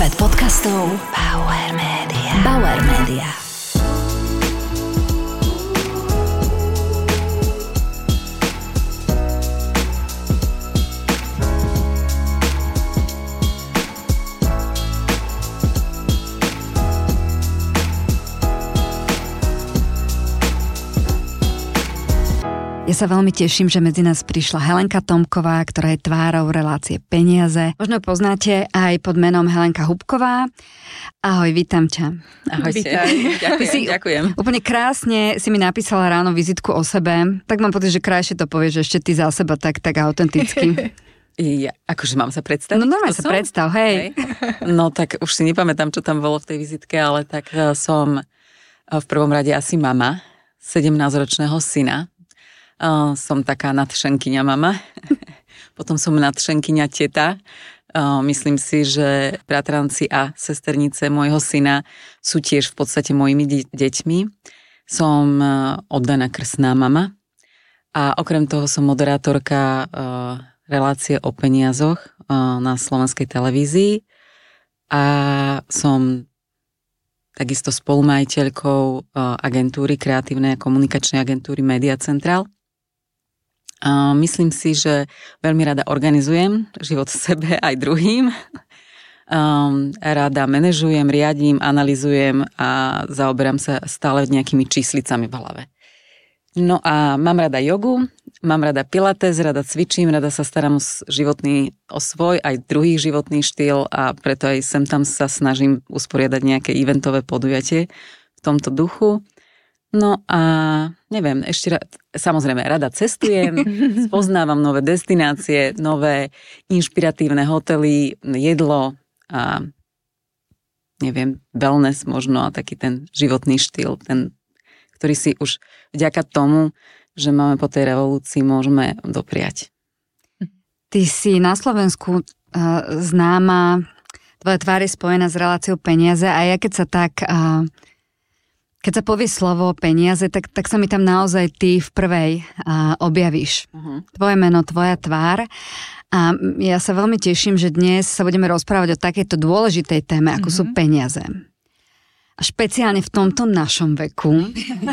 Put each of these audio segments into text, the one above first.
Svet podcastov Bauer Media. Bauer Media. Ja sa veľmi teším, že medzi nás prišla Helenka Tomková, ktorá je tvárou relácie Peniaze. Možno poznáte aj pod menom Helenka Hubková. Ahoj, vítam ťa. Ahoj, ďakujem. Úplne krásne si mi napísala ráno vizitku o sebe. Tak mám pocit, že krajšie to povieš ešte ty za seba tak autenticky. Ja, akože mám sa predstaviť? No normálne sa predstav, hej. No tak už si nepamätám, čo tam bolo v tej vizitke, ale tak som v prvom rade asi mama 17-ročného syna. Som taká nadšenkyňa mama, potom som nadšenkyňa teta. Myslím si, že bratranci a sesternice môjho syna sú tiež v podstate mojimi deťmi. Som oddaná krstná mama a okrem toho som moderátorka relácie o peniazoch na slovenskej televízii a som takisto spolumajiteľkou agentúry, kreatívnej a komunikačnej agentúry Media Central. Myslím si, že veľmi rada organizujem život sebe aj druhým. Rada manažujem, riadím, analyzujem a zaoberám sa stále nejakými číslicami v hlave. No a mám rada jogu, mám rada pilates, rada cvičím, rada sa starám o svoj aj druhý životný štýl a preto aj sem tam sa snažím usporiadať nejaké eventové podujatie v tomto duchu. No a neviem, samozrejme rada cestujem, spoznávam nové destinácie, nové inšpiratívne hotely, jedlo a neviem, wellness možno a taký ten životný štýl, ten, ktorý si už vďaka tomu, že máme po tej revolúcii, môžeme dopriať. Ty si na Slovensku známa, tvoja tvár je spojená s reláciou Peniaze a ja keď sa tak... Keď sa povie slovo peniaze, tak sa mi tam naozaj ty v prvej objavíš. Uh-huh. Tvoje meno, tvoja tvár. A ja sa veľmi teším, že dnes sa budeme rozprávať o takejto dôležitej téme, ako sú peniaze. A špeciálne v tomto našom veku.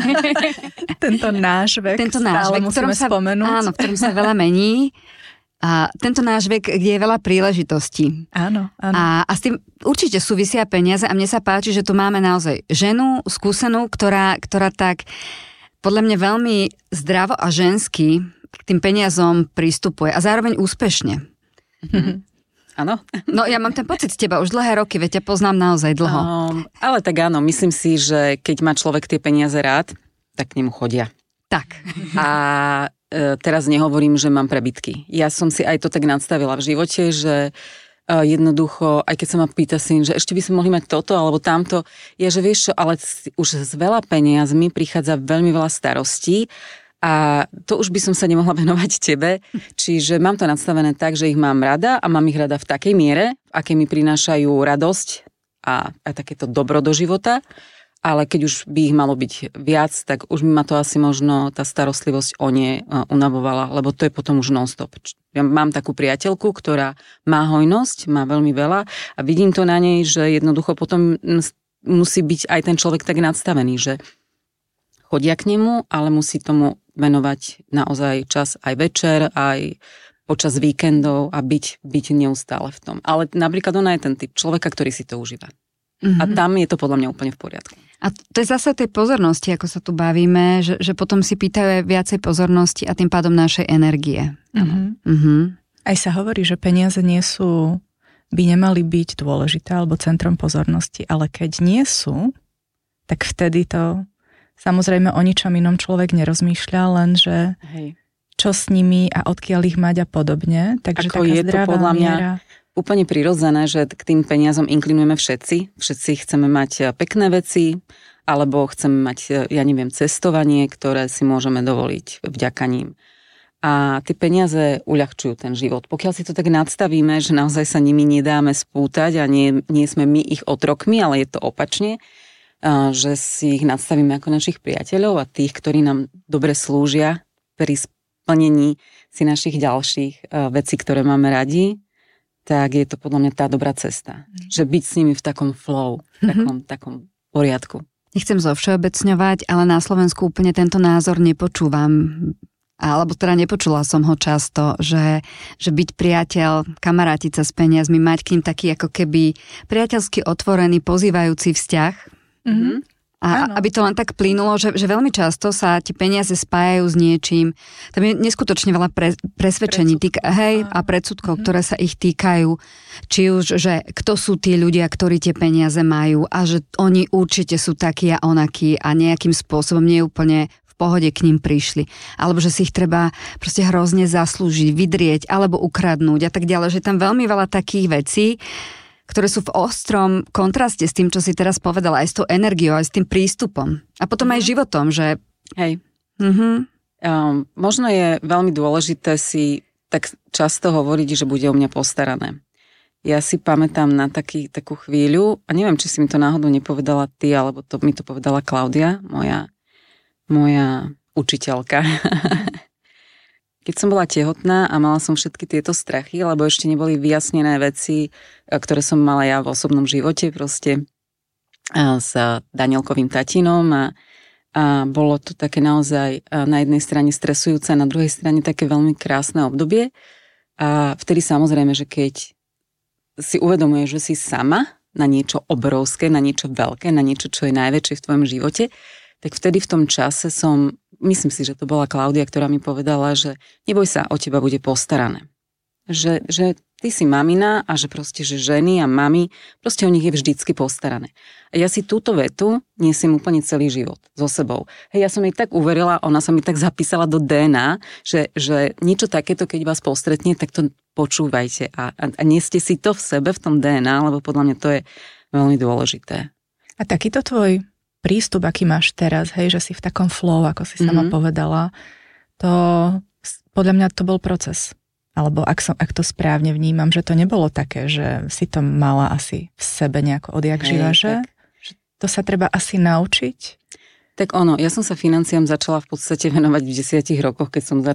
Tento náš vek, v ktorom sa spomenúť. Áno, v ktorom sa veľa mení. A tento náš vek, kde je veľa príležitostí. Áno. A s tým určite súvisia peniaze a mne sa páči, že tu máme naozaj ženu, skúsenú, ktorá tak podľa mňa veľmi zdravo a žensky k tým peniazom prístupuje a zároveň úspešne. Áno. No ja mám ten pocit z teba už dlhé roky, veď ťa poznám naozaj dlho. Ale tak áno, myslím si, že keď má človek tie peniaze rád, tak k nemu chodia. Tak. A teraz nehovorím, že mám prebytky. Ja som si aj to tak nadstavila v živote, že jednoducho, aj keď sa ma pýta syn, že ešte by sme mohli mať toto alebo tamto, je, že vieš čo, ale už s veľa peniazmi prichádza veľmi veľa starostí a to už by som sa nemohla venovať tebe. Čiže mám to nadstavené tak, že ich mám rada a mám ich rada v takej miere, v akej mi prinášajú radosť a takéto dobro do života. Ale keď už by ich malo byť viac, tak už by ma to asi možno tá starostlivosť o ne unavovala, lebo to je potom už non-stop. Ja mám takú priateľku, ktorá má hojnosť, má veľmi veľa a vidím to na nej, že jednoducho potom musí byť aj ten človek tak nadstavený, že chodia k nemu, ale musí tomu venovať naozaj čas aj večer, aj počas víkendov a byť neustále v tom. Ale napríklad ona je ten typ človeka, ktorý si to užíva. A tam je to podľa mňa úplne v poriadku. A to je zase tej pozornosti, ako sa tu bavíme, že potom si pýtajú viacej pozornosti a tým pádom našej energie. Aj sa hovorí, že peniaze by nemali byť dôležité alebo centrom pozornosti, ale keď nie sú, tak vtedy to samozrejme o ničom inom človek nerozmýšľa, lenže čo s nimi a odkiaľ ich mať a podobne. Takže ako taká je zdravá to podľa mňa miera. Úplne prirodzené, že k tým peniazom inklinujeme všetci. Všetci chceme mať pekné veci, alebo chceme mať, cestovanie, ktoré si môžeme dovoliť vďaka ním. A tie peniaze uľahčujú ten život. Pokiaľ si to tak nadstavíme, že naozaj sa nimi nedáme spútať a nie sme my ich otrokmi, ale je to opačne, že si ich nadstavíme ako našich priateľov a tých, ktorí nám dobre slúžia pri splnení si našich ďalších vecí, ktoré máme radi, tak je to podľa mňa tá dobrá cesta. Že byť s nimi v takom flow, v takom poriadku. Nechcem zovšeobecňovať, ale na Slovensku úplne tento názor nepočúvam. Alebo teda nepočula som ho často, že byť priateľ, kamarátiť sa s peniazmi, mať k ním taký ako keby priateľsky otvorený, pozývajúci vzťah. A aby to len tak plynulo, že veľmi často sa ti peniaze spájajú s niečím. Tam je neskutočne veľa presvedčení a predsudkov, ktoré sa ich týkajú. Či už, že kto sú tí ľudia, ktorí tie peniaze majú a že oni určite sú takí a onakí a nejakým spôsobom nie úplne v pohode k ním prišli. Alebo že si ich treba proste hrozne zaslúžiť, vydrieť alebo ukradnúť a tak ďalej. Že tam veľmi veľa takých vecí, ktoré sú v ostrom kontraste s tým, čo si teraz povedala, aj s tou energiou, aj s tým prístupom. A potom aj životom, že... Hej. Možno je veľmi dôležité si tak často hovoriť, že bude o mňa postarané. Ja si pamätám na takú chvíľu, a neviem, či si mi to náhodou nepovedala ty, alebo mi to povedala Klaudia, moja učiteľka. Keď som bola tehotná a mala som všetky tieto strachy, lebo ešte neboli vyjasnené veci, ktoré som mala ja v osobnom živote, proste s Danielkovým tatínom a bolo to také naozaj na jednej strane stresujúce, na druhej strane také veľmi krásne obdobie. A vtedy samozrejme, že keď si uvedomuješ, že si sama na niečo obrovské, na niečo veľké, na niečo, čo je najväčšie v tvojom živote, tak vtedy v tom čase myslím si, že to bola Klaudia, ktorá mi povedala, že neboj sa, o teba bude postarané. Že ty si mamina a že proste, že ženy a mami, proste o nich je vždycky postarané. A ja si túto vetu nesiem úplne celý život so sebou. Hej, ja som jej tak uverila, ona sa mi tak zapísala do DNA, že niečo takéto, keď vás postretne, tak to počúvajte a neste si to v sebe, v tom DNA, lebo podľa mňa to je veľmi dôležité. A takýto tvoj prístup, aký máš teraz, hej, že si v takom flow, ako si sama povedala, to podľa mňa to bol proces. Alebo ak to správne vnímam, že to nebolo také, že si to mala asi v sebe nejako odjak živa, že to sa treba asi naučiť? Tak ja som sa financiám začala v podstate venovať v 10 rokoch,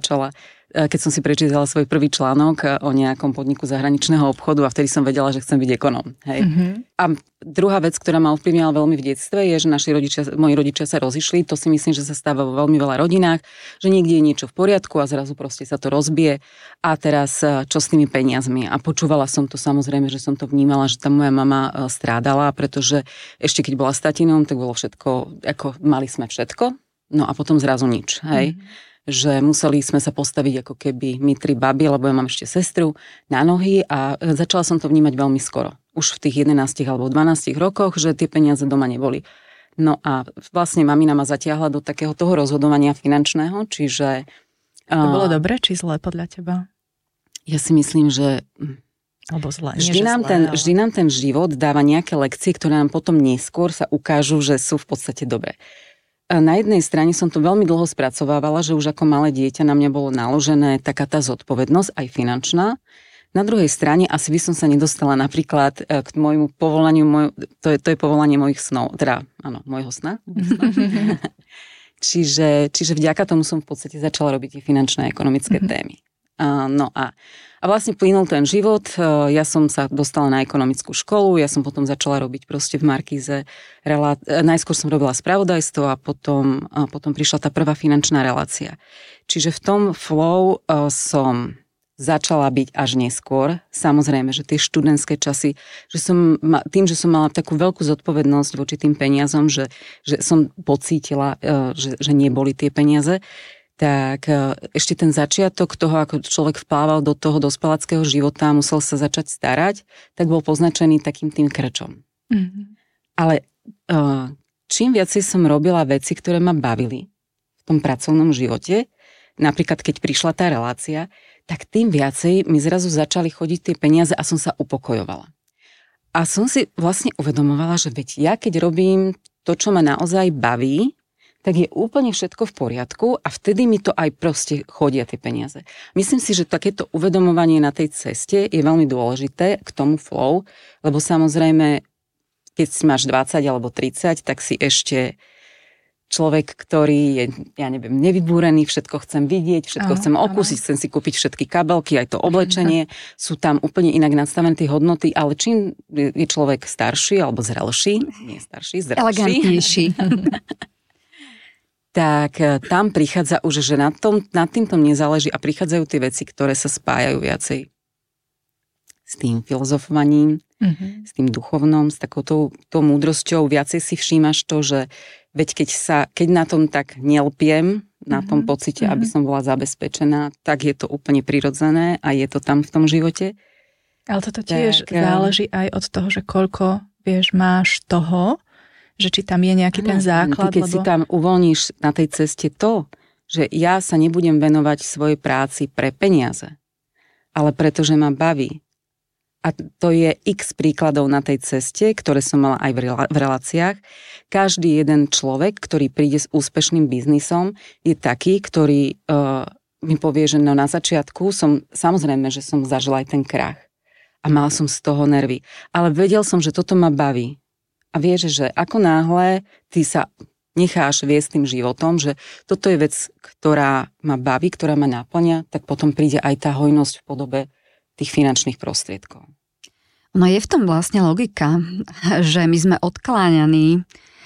keď som si prečítala svoj prvý článok o nejakom podniku zahraničného obchodu a vtedy som vedela, že chcem byť ekonóm. Hej. A druhá vec, ktorá ma ovplyvnila veľmi v detstve, je, že moji rodičia sa rozišli. To si myslím, že sa stáva vo veľmi veľa rodinách, že niekde je niečo v poriadku a zrazu proste sa to rozbije. A teraz čo s tými peniazmi? A počúvala som to, samozrejme, že som to vnímala, že tá moja mama strádala, pretože ešte keď bola s tatinom, tak bolo všetko, ako mali sme všetko, no a potom zrazu nič, hej. Že museli sme sa postaviť ako keby my 3 baby, lebo ja mám ešte sestru, na nohy a začala som to vnímať veľmi skoro. Už v tých 11 alebo 12 rokoch, že tie peniaze doma neboli. No a vlastne mamina ma zatiahla do takého toho rozhodovania finančného, čiže... To bolo dobre či zlé podľa teba? Ja si myslím, že... Alebo zlé. Vždy nám ten život dáva nejaké lekcie, ktoré nám potom neskôr sa ukážu, že sú v podstate dobré. Na jednej strane som to veľmi dlho spracovávala, že už ako malé dieťa na mňa bolo naložené taká tá zodpovednosť, aj finančná. Na druhej strane asi by som sa nedostala napríklad k môjmu povolaniu, to je povolanie mojich snov, teda áno, môjho sna. čiže vďaka tomu som v podstate začala robiť tie finančné a ekonomické témy. No a vlastne plynul ten život, ja som sa dostala na ekonomickú školu, ja som potom začala robiť proste v Markíze, najskôr som robila spravodajstvo a potom prišla tá prvá finančná relácia. Čiže v tom flow som začala byť až neskôr. Samozrejme, že tie študentské časy, že som mala takú veľkú zodpovednosť voči tým peniazom, že som pocítila, že neboli tie peniaze, tak ešte ten začiatok toho, ako človek vplával do toho dospeláckého života, musel sa začať starať, tak bol poznačený takým tým krčom. Ale čím viacej som robila veci, ktoré ma bavili v tom pracovnom živote, napríklad keď prišla tá relácia, tak tým viacej mi zrazu začali chodiť tie peniaze a som sa upokojovala. A som si vlastne uvedomovala, že veď ja keď robím to, čo ma naozaj baví, tak je úplne všetko v poriadku a vtedy mi to aj proste chodia tie peniaze. Myslím si, že takéto uvedomovanie na tej ceste je veľmi dôležité k tomu flow, lebo samozrejme, keď si máš 20 alebo 30, tak si ešte človek, ktorý je, ja neviem, nevybúrený, všetko chcem vidieť, všetko chcem okúsiť, chcem si kúpiť všetky kabelky, aj to oblečenie, sú tam úplne inak nastavené tie hodnoty, ale čím je človek starší alebo zrelší, nie starší, zrelší, elegantnejší, tak tam prichádza už, že nad týmto nezáleží a prichádzajú tie veci, ktoré sa spájajú viacej s tým filozofovaním, s tým duchovnom, s takouto múdrosťou. Viacej si všímaš to, že veď keď na tom tak nelpiem, na tom pocite, aby som bola zabezpečená, tak je to úplne prirodzené a je to tam v tom živote. Ale toto tiež záleží aj od toho, že koľko, vieš, máš toho, že či tam je nejaký ten základ. Ty keď si tam uvoľníš na tej ceste to, že ja sa nebudem venovať svojej práci pre peniaze, ale pretože ma baví. A to je x príkladov na tej ceste, ktoré som mala aj v reláciách. Každý jeden človek, ktorý príde s úspešným biznisom, je taký, ktorý mi povie, že no na začiatku samozrejme, že som zažila aj ten krach. A mala som z toho nervy. Ale vedel som, že toto ma baví. A vieš, že ako náhle ty sa necháš viesť tým životom, že toto je vec, ktorá ma baví, ktorá ma náplňa, tak potom príde aj tá hojnosť v podobe tých finančných prostriedkov. No je v tom vlastne logika, že my sme odkláňaní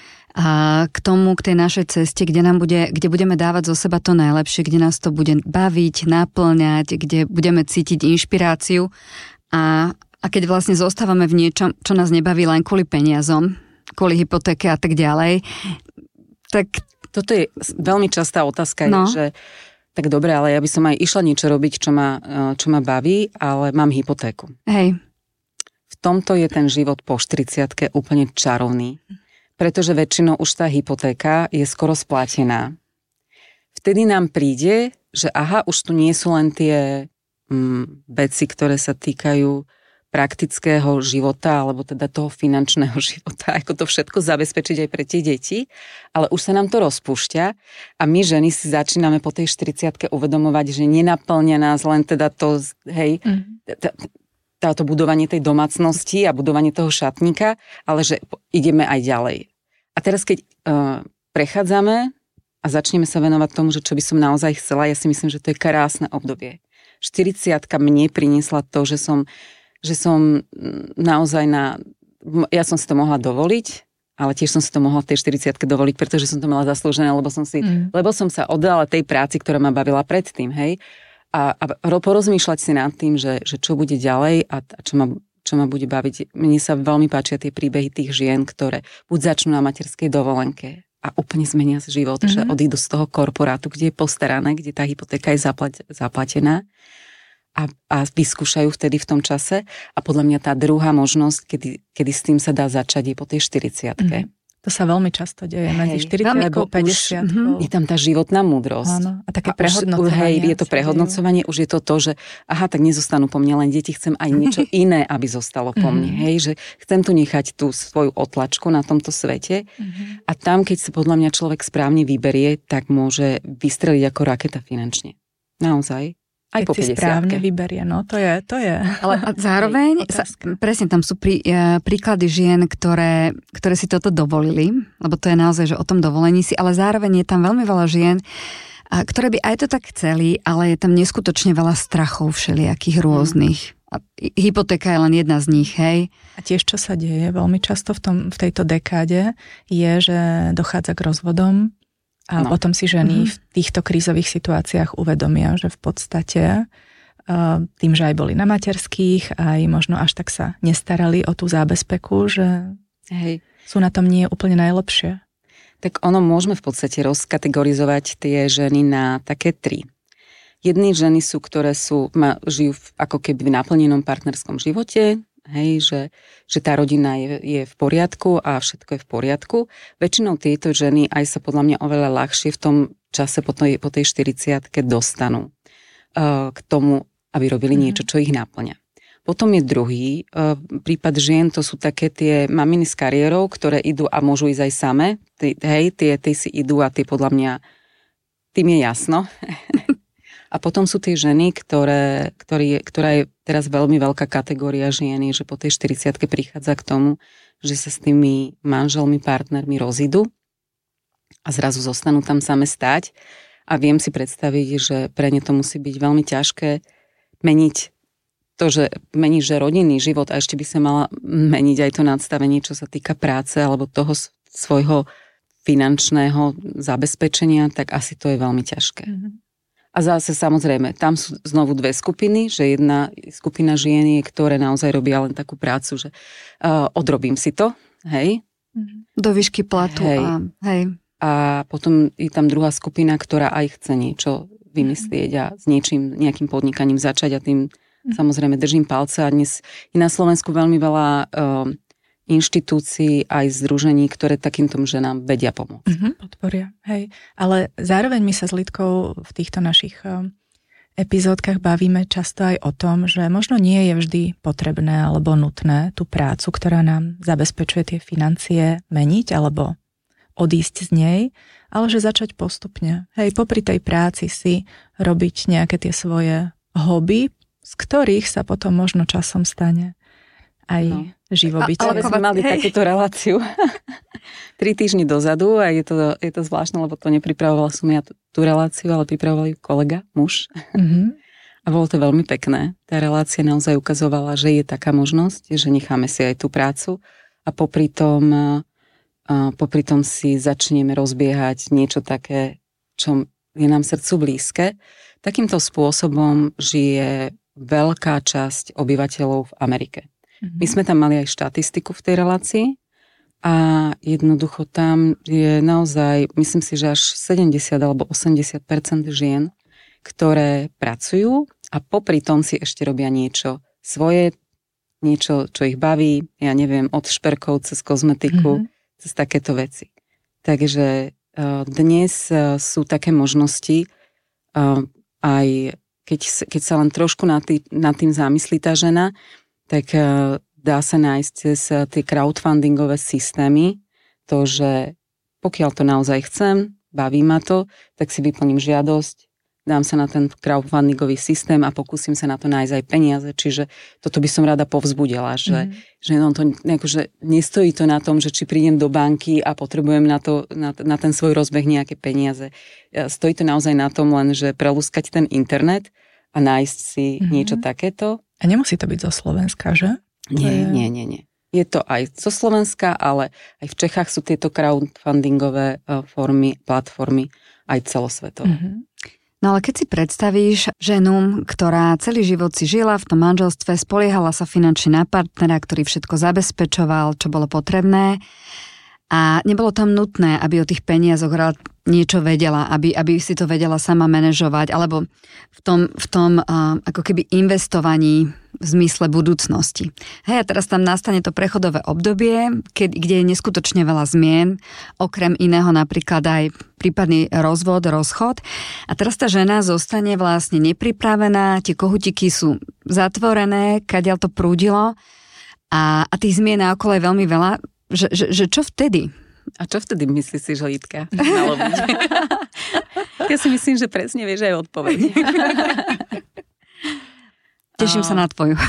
k tomu, k tej našej ceste, kde budeme dávať zo seba to najlepšie, kde nás to bude baviť, naplňať, kde budeme cítiť inšpiráciu a keď vlastne zostávame v niečom, čo nás nebaví len kvôli peniazom, kvôli hypotéke a tak ďalej, tak... Toto je veľmi častá otázka, že tak dobre, ale ja by som aj išla niečo robiť, čo ma baví, ale mám hypotéku. Hej. V tomto je ten život po 40-ke úplne čarovný, pretože väčšinou už tá hypotéka je skoro splatená. Vtedy nám príde, že aha, už tu nie sú len tie veci, ktoré sa týkajú praktického života, alebo teda toho finančného života, ako to všetko zabezpečiť aj pre tie deti, ale už sa nám to rozpúšťa a my ženy si začíname po tej 40-ke uvedomovať, že nenaplňa nás len teda to, hej, táto budovanie tej domácnosti a budovanie toho šatníka, ale že ideme aj ďalej. A teraz keď prechádzame a začneme sa venovať tomu, že čo by som naozaj chcela, ja si myslím, že to je krásne obdobie. 40-ka mne priniesla to, že som naozaj ja som si to mohla dovoliť, ale tiež som si to mohla v tej 40-ke dovoliť, pretože som to mala zaslúžené, lebo som sa oddala tej práci, ktorá ma bavila predtým, hej. A porozmýšľať si nad tým, že čo bude ďalej a čo ma bude baviť. Mne sa veľmi páčia tie príbehy tých žien, ktoré buď začnú na materskej dovolenke a úplne zmenia život, že odídu z toho korporátu, kde je postarané, kde tá hypotéka je zaplatená a vyskúšajú vtedy v tom čase. A podľa mňa tá druhá možnosť, kedy s tým sa dá začať, je po tej 40-ke. To sa veľmi často deje medzi 40 a 50. Je tam tá životná múdrosť. Áno, a také prehodnocovanie. Je to prehodnocovanie, už je to, že aha, tak nezostanú po mne len deti, chcem aj niečo iné, aby zostalo po mne. Hej, že chcem tu nechať tú svoju otlačku na tomto svete a tam, keď sa podľa mňa človek správne vyberie, tak môže vystreliť ako raketa finančne. Naozaj. Aj po 50-ke. Keď si správne vyberie, no to je. Ale zároveň, presne tam sú príklady žien, ktoré si toto dovolili, lebo to je naozaj, že o tom dovolení si, ale zároveň je tam veľmi veľa žien, ktoré by aj to tak chceli, ale je tam neskutočne veľa strachov všelijakých rôznych. A hypotéka je len jedna z nich, hej. A tiež, čo sa deje veľmi často v tejto dekáde, je, že dochádza k rozvodom. A potom si ženy v týchto krízových situáciách uvedomia, že v podstate tým, že aj boli na materských, aj možno až tak sa nestarali o tú zábezpeku, že sú na tom nie úplne najlepšie. Tak môžeme v podstate rozkategorizovať tie ženy na také 3. Jedny ženy sú, ktoré žijú ako keby v naplnenom partnerskom živote, hej, že tá rodina je v poriadku a všetko je v poriadku. Väčšinou tieto ženy aj sa podľa mňa oveľa ľahšie v tom čase po tej 40-ke dostanú k tomu, aby robili niečo, čo ich náplňa. Potom je druhý prípad žien, to sú také tie maminy s kariérou, ktoré idú a môžu ísť aj same. Tie si idú a tie podľa mňa, tým je jasno. A potom sú tie ženy, ktorá je teraz veľmi veľká kategória žien, že po tej 40-ke prichádza k tomu, že sa s tými manželmi, partnermi rozídu a zrazu zostanú tam same stáť a viem si predstaviť, že pre ne to musí byť veľmi ťažké meniť to, že meníš že rodinný život a ešte by sa mala meniť aj to nadstavenie, čo sa týka práce alebo toho svojho finančného zabezpečenia, tak asi to je veľmi ťažké. A zase samozrejme, tam sú znovu dve skupiny, že jedna skupina žien je, ktoré naozaj robia len takú prácu, že odrobím si to, hej. Do výšky platu. Hej. A potom je tam druhá skupina, ktorá aj chce niečo vymyslieť a s nejakým podnikaním začať a tým samozrejme držím palce. A dnes je na Slovensku veľmi veľa inštitúcií aj združení, ktoré takýmto ženám vedia pomôcť. Podporia, hej. Ale zároveň my sa s Lidkou v týchto našich epizódkach bavíme často aj o tom, že možno nie je vždy potrebné alebo nutné tú prácu, ktorá nám zabezpečuje tie financie, meniť alebo odísť z nej, ale že začať postupne. Hej, popri tej práci si robiť nejaké tie svoje hobby, z ktorých sa potom možno časom stane aj živobytie. Ale sme mali takúto reláciu 3 týždne dozadu a je to zvláštne, lebo to nepripravovala som ja tú reláciu, ale pripravoval ju kolega, muž. A bolo to veľmi pekné. Tá relácia naozaj ukazovala, že je taká možnosť, že necháme si aj tú prácu a popri tom si začneme rozbiehať niečo také, čo je nám srdcu blízke. Takýmto spôsobom žije veľká časť obyvateľov v Amerike. My sme tam mali aj štatistiku v tej relácii a jednoducho tam je naozaj, myslím si, že až 70 alebo 80% žien, ktoré pracujú a popri tom si ešte robia niečo svoje, niečo, čo ich baví, ja neviem, od šperkov cez kozmetiku, cez takéto veci. Takže dnes sú také možnosti, aj keď sa len trošku nad tým zamyslí tá žena, tak dá sa nájsť cez tie crowdfundingové systémy to, že pokiaľ to naozaj chcem, baví ma to, tak si vyplním žiadosť, dám sa na ten crowdfundingový systém a pokúsim sa na to nájsť aj peniaze. Čiže toto by som rada povzbudila, že nestojí to na tom, že či prídem do banky a potrebujem na ten svoj rozbeh nejaké peniaze. Stojí to naozaj na tom len, že prelúskať ten internet a nájsť si niečo takéto. A nemusí to byť zo Slovenska, že? Nie. Je to aj zo Slovenska, ale aj v Čechách sú tieto crowdfundingové platformy aj celosvetové. No ale keď si predstavíš ženu, ktorá celý život si žila v tom manželstve, spoliehala sa finančne na partnera, ktorý všetko zabezpečoval, čo bolo potrebné a nebolo tam nutné, aby o tých peniazoch niečo vedela, aby si to vedela sama manažovať, alebo v tom ako keby investovaní v zmysle budúcnosti. Hej, a teraz tam nastane to prechodové obdobie, kde je neskutočne veľa zmien, okrem iného napríklad aj prípadný rozchod. A teraz tá žena zostane vlastne nepripravená, tie kohutiky sú zatvorené, kadiaľ to prúdilo a tých zmien naokolo je veľmi veľa, že čo vtedy? A čo vtedy myslíš si, že Lidka malo byť? Ja si myslím, že presne vieš aj odpoveď. Teším sa na tvoju.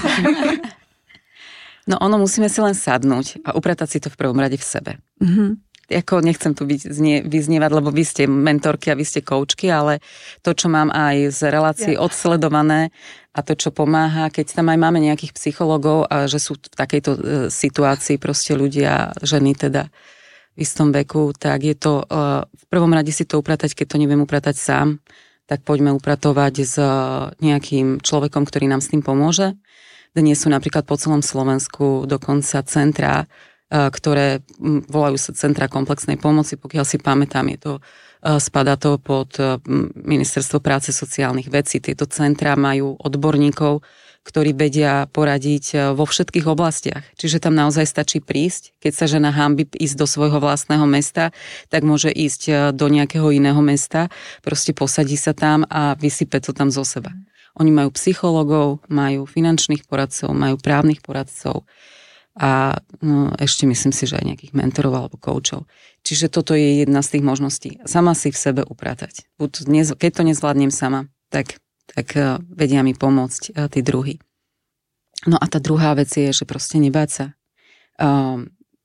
No musíme si len sadnúť a upratať si to v prvom rade v sebe. Ako nechcem tu vyznievať, lebo vy ste mentorky a vy ste koučky, ale to, čo mám aj z relácií odsledované a to, čo pomáha, keď tam aj máme nejakých psychologov a že sú v takejto situácii proste ľudia, ženy teda v istom veku, tak je to v prvom rade si to upratať, keď to neviem upratať sám, tak poďme upratovať s nejakým človekom, ktorý nám s tým pomôže. Dnes sú napríklad po celom Slovensku dokonca centrá, ktoré volajú sa centra komplexnej pomoci, pokiaľ si pamätám, spadá to pod Ministerstvo práce sociálnych vecí. Tieto centrá majú odborníkov, ktorí vedia poradiť vo všetkých oblastiach. Čiže tam naozaj stačí prísť. Keď sa žena hanbí ísť do svojho vlastného mesta, tak môže ísť do nejakého iného mesta, proste posadí sa tam a vysype to tam zo seba. Oni majú psychologov, majú finančných poradcov, majú právnych poradcov a ešte myslím si, že aj nejakých mentorov alebo koučov. Čiže toto je jedna z tých možností. Sama si v sebe upratať. Keď to nezvládnem sama, tak vedia mi pomôcť tí druhí. No a tá druhá vec je, že proste nebáť sa.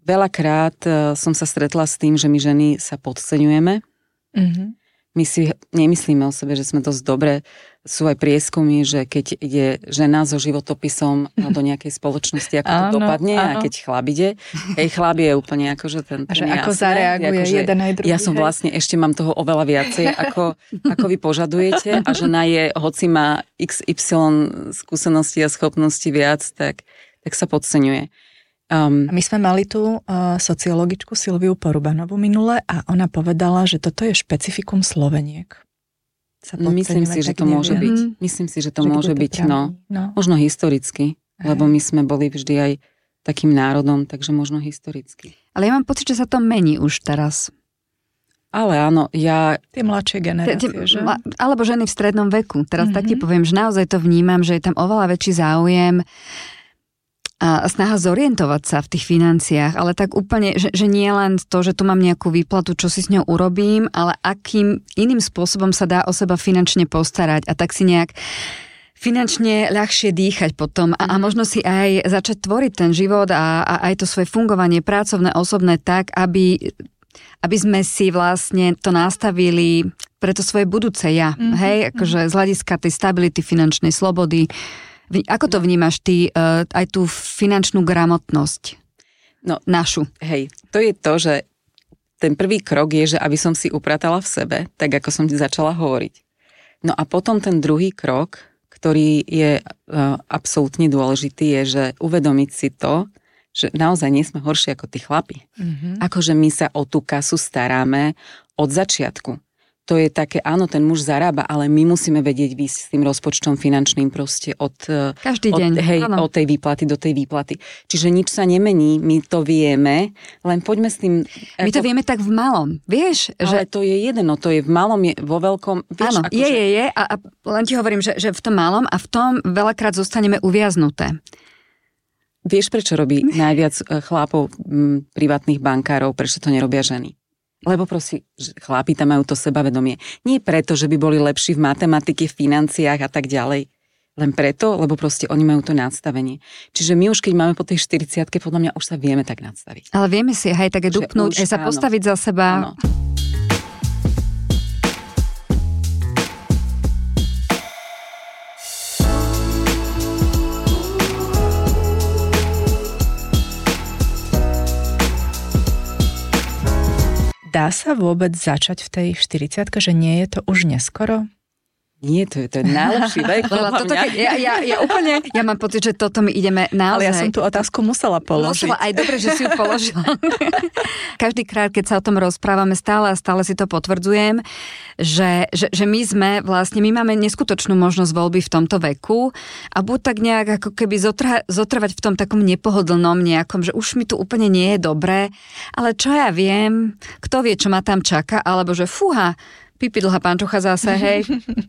veľakrát som sa stretla s tým, že my ženy sa podceňujeme. My si nemyslíme o sebe, že sme dosť dobré. Sú aj prieskumy, že keď ide žena so životopisom do nejakej spoločnosti, ako to dopadne, a keď chlap ide, chlap je úplne akože ten že ako zareaguje jeden aj druhý. Ja som vlastne ešte mám toho oveľa viacej, ako vy požadujete, a žena je, hoci má XY skúsenosti a schopnosti viac, tak sa podceňuje. A my sme mali tu sociologičku Silviu Porubanovú minule a ona povedala, že toto je špecifikum Sloveniek. Myslím si, že to môže byť. Myslím si, že to môže byť, možno historicky, lebo my sme boli vždy aj takým národom, takže možno historicky. Ale ja mám pocit, že sa to mení už teraz. Ale áno, Tie mladšie generácie, že? Alebo ženy v strednom veku. Teraz tak ti poviem, že naozaj to vnímam, že je tam oveľa väčší záujem a snaha zorientovať sa v tých financiách, ale tak úplne, že nie len to, že tu mám nejakú výplatu, čo si s ňou urobím, ale akým iným spôsobom sa dá o seba finančne postarať a tak si nejak finančne ľahšie dýchať potom a možno si aj začať tvoriť ten život a aj to svoje fungovanie pracovné, osobné tak, aby sme si vlastne to nastavili pre to svoje budúce ja. Hej, akože z hľadiska tej stability, finančnej slobody. Ako to vnímaš ty, aj tú finančnú gramotnosť našu? Hej, to je to, že ten prvý krok je, že aby som si upratala v sebe, tak ako som ti začala hovoriť. No a potom ten druhý krok, ktorý je absolútne dôležitý, je, že uvedomiť si to, že naozaj nie sme horší ako tí chlapi. Akože my sa o tú kasu staráme od začiatku. To je také, áno, ten muž zarába, ale my musíme vedieť výjsť s tým rozpočtom finančným proste každý deň. Od tej výplaty do tej výplaty. Čiže nič sa nemení, my to vieme, len poďme s tým... My to vieme tak v malom, vieš? Ale to je jedno, to je v malom, je vo veľkom... Vieš, áno, je a len ti hovorím, že v tom malom a v tom veľakrát zostaneme uviaznuté. Vieš, prečo robí najviac chlapov privátnych bankárov, prečo to nerobia ženy? Lebo proste chlapi tam majú to sebavedomie. Nie preto, že by boli lepší v matematike, v financiách a tak ďalej. Len preto, lebo proste oni majú to nadstavenie. Čiže my už keď máme po tej 40-ke, podľa mňa už sa vieme tak nadstaviť. Ale vieme si aj tak dupnúť, aj sa postaviť za seba. Áno. Dá sa vôbec začať v tej 40-ke, že nie je to už neskoro? Nie, to je najlepší vek. Ja mám pocit, že toto my ideme naozaj. Ale ja som tú otázku musela položiť. Aj dobre, že si ju položila. Každý krát, keď sa o tom rozprávame, stále si to potvrdzujem, že my máme neskutočnú možnosť voľby v tomto veku a buď tak nejak ako keby zotrvať v tom takom nepohodlnom nejakom, že už mi tu úplne nie je dobré, ale čo ja viem, kto vie, čo ma tam čaká, alebo že fúha, pipi dlhá pančucha zase, hej.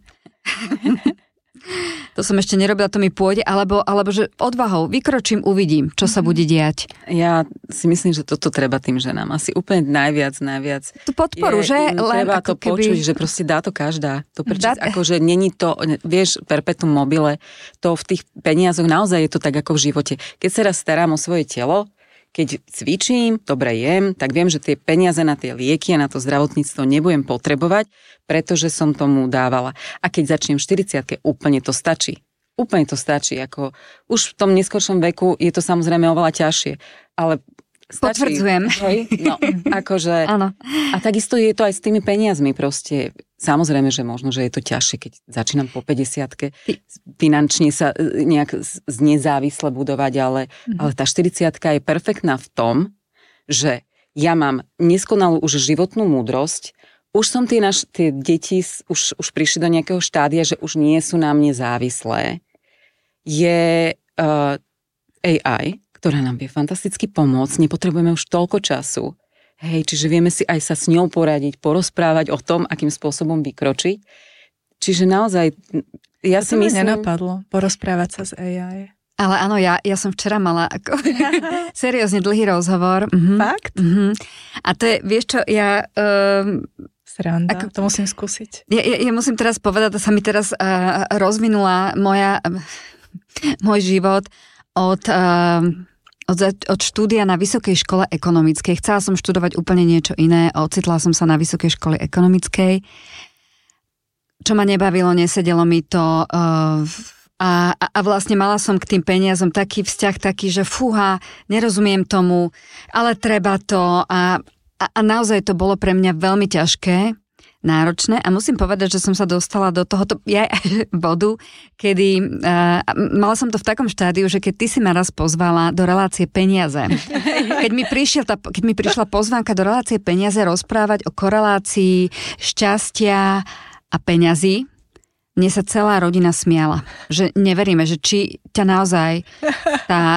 To som ešte nerobila, to mi pôjde, alebo že odvahou vykročím, uvidím, čo sa bude diať. Ja si myslím, že toto treba tým ženám. Asi úplne najviac. Tu podporu, že? Treba to počuť, že proste dá to každá. To akože není to, vieš, perpetuum mobile, to v tých peniazoch naozaj je to tak ako v živote. Keď sa raz starám o svoje telo, keď cvičím, dobre jem, tak viem, že tie peniaze na tie lieky a na to zdravotníctvo nebudem potrebovať, pretože som tomu dávala. A keď začnem v 40-ke, úplne to stačí. Úplne to stačí. Ako, už v tom neskoršom veku je to samozrejme oveľa ťažšie, ale stačí. Potvrdzujem. Hej? No, akože... Áno. A takisto je to aj s tými peniazmi proste. Samozrejme, že možno, že je to ťažšie, keď začínam po 50-ke finančne sa nejak nezávisle budovať, ale tá 40-ka je perfektná v tom, že ja mám neskonalú už životnú múdrosť, už som tie deti už prišli do nejakého štádia, že už nie sú na mne závislé. Je AI, ktorá nám vie fantasticky pomôcť, nepotrebujeme už toľko času. Hej, čiže vieme si aj sa s ňou poradiť, porozprávať o tom, akým spôsobom vykročiť. Čiže naozaj, ja si myslím... To nenapadlo, porozprávať sa s AI. Ale áno, ja som včera mala seriózne dlhý rozhovor. Fakt? A to je, vieš čo, ja... Sranda, to musím skúsiť. Ja musím teraz povedať, to sa mi teraz rozvinula môj život od od štúdia na vysokej škole ekonomickej. Chcela som študovať úplne niečo iné, ocitla som sa na vysokej škole ekonomickej. Čo ma nebavilo, nesedelo mi to a vlastne mala som k tým peniazom taký vzťah, taký, že fúha, nerozumiem tomu, ale treba to a naozaj to bolo pre mňa veľmi ťažké, náročné a musím povedať, že som sa dostala do tohoto bodu, kedy mala som to v takom štádiu, že keď ty si ma raz pozvala do relácie Peniaze, keď mi prišla pozvánka do relácie Peniaze rozprávať o korelácii šťastia a peňazí, mne sa celá rodina smiala, že neveríme, že či ťa naozaj tá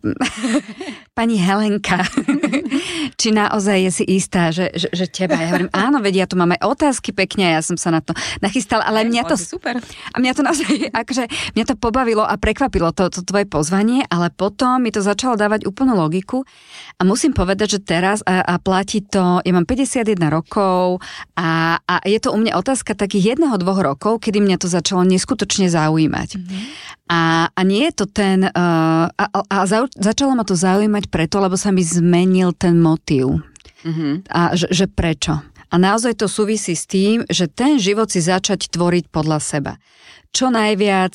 pani Helenka, či naozaj je si istá, že teba. Ja hovorím, áno, vedia, tu máme otázky pekne, ja som sa na to nachystala, ale mňa to super. A mňa to naozaj, akože mňa to pobavilo a prekvapilo to tvoje pozvanie, ale potom mi to začalo dávať úplnú logiku a musím povedať, že teraz a platí to, ja mám 51 rokov a je to u mňa otázka takých 1-2 rokov, kedy mňa to začalo neskutočne zaujímať. Mm-hmm. A nie je to ten... začalo ma to zaujímať preto, lebo sa mi zmenil ten motív. Mm-hmm. A že prečo? A naozaj to súvisí s tým, že ten život si začať tvoriť podľa seba. Čo najviac...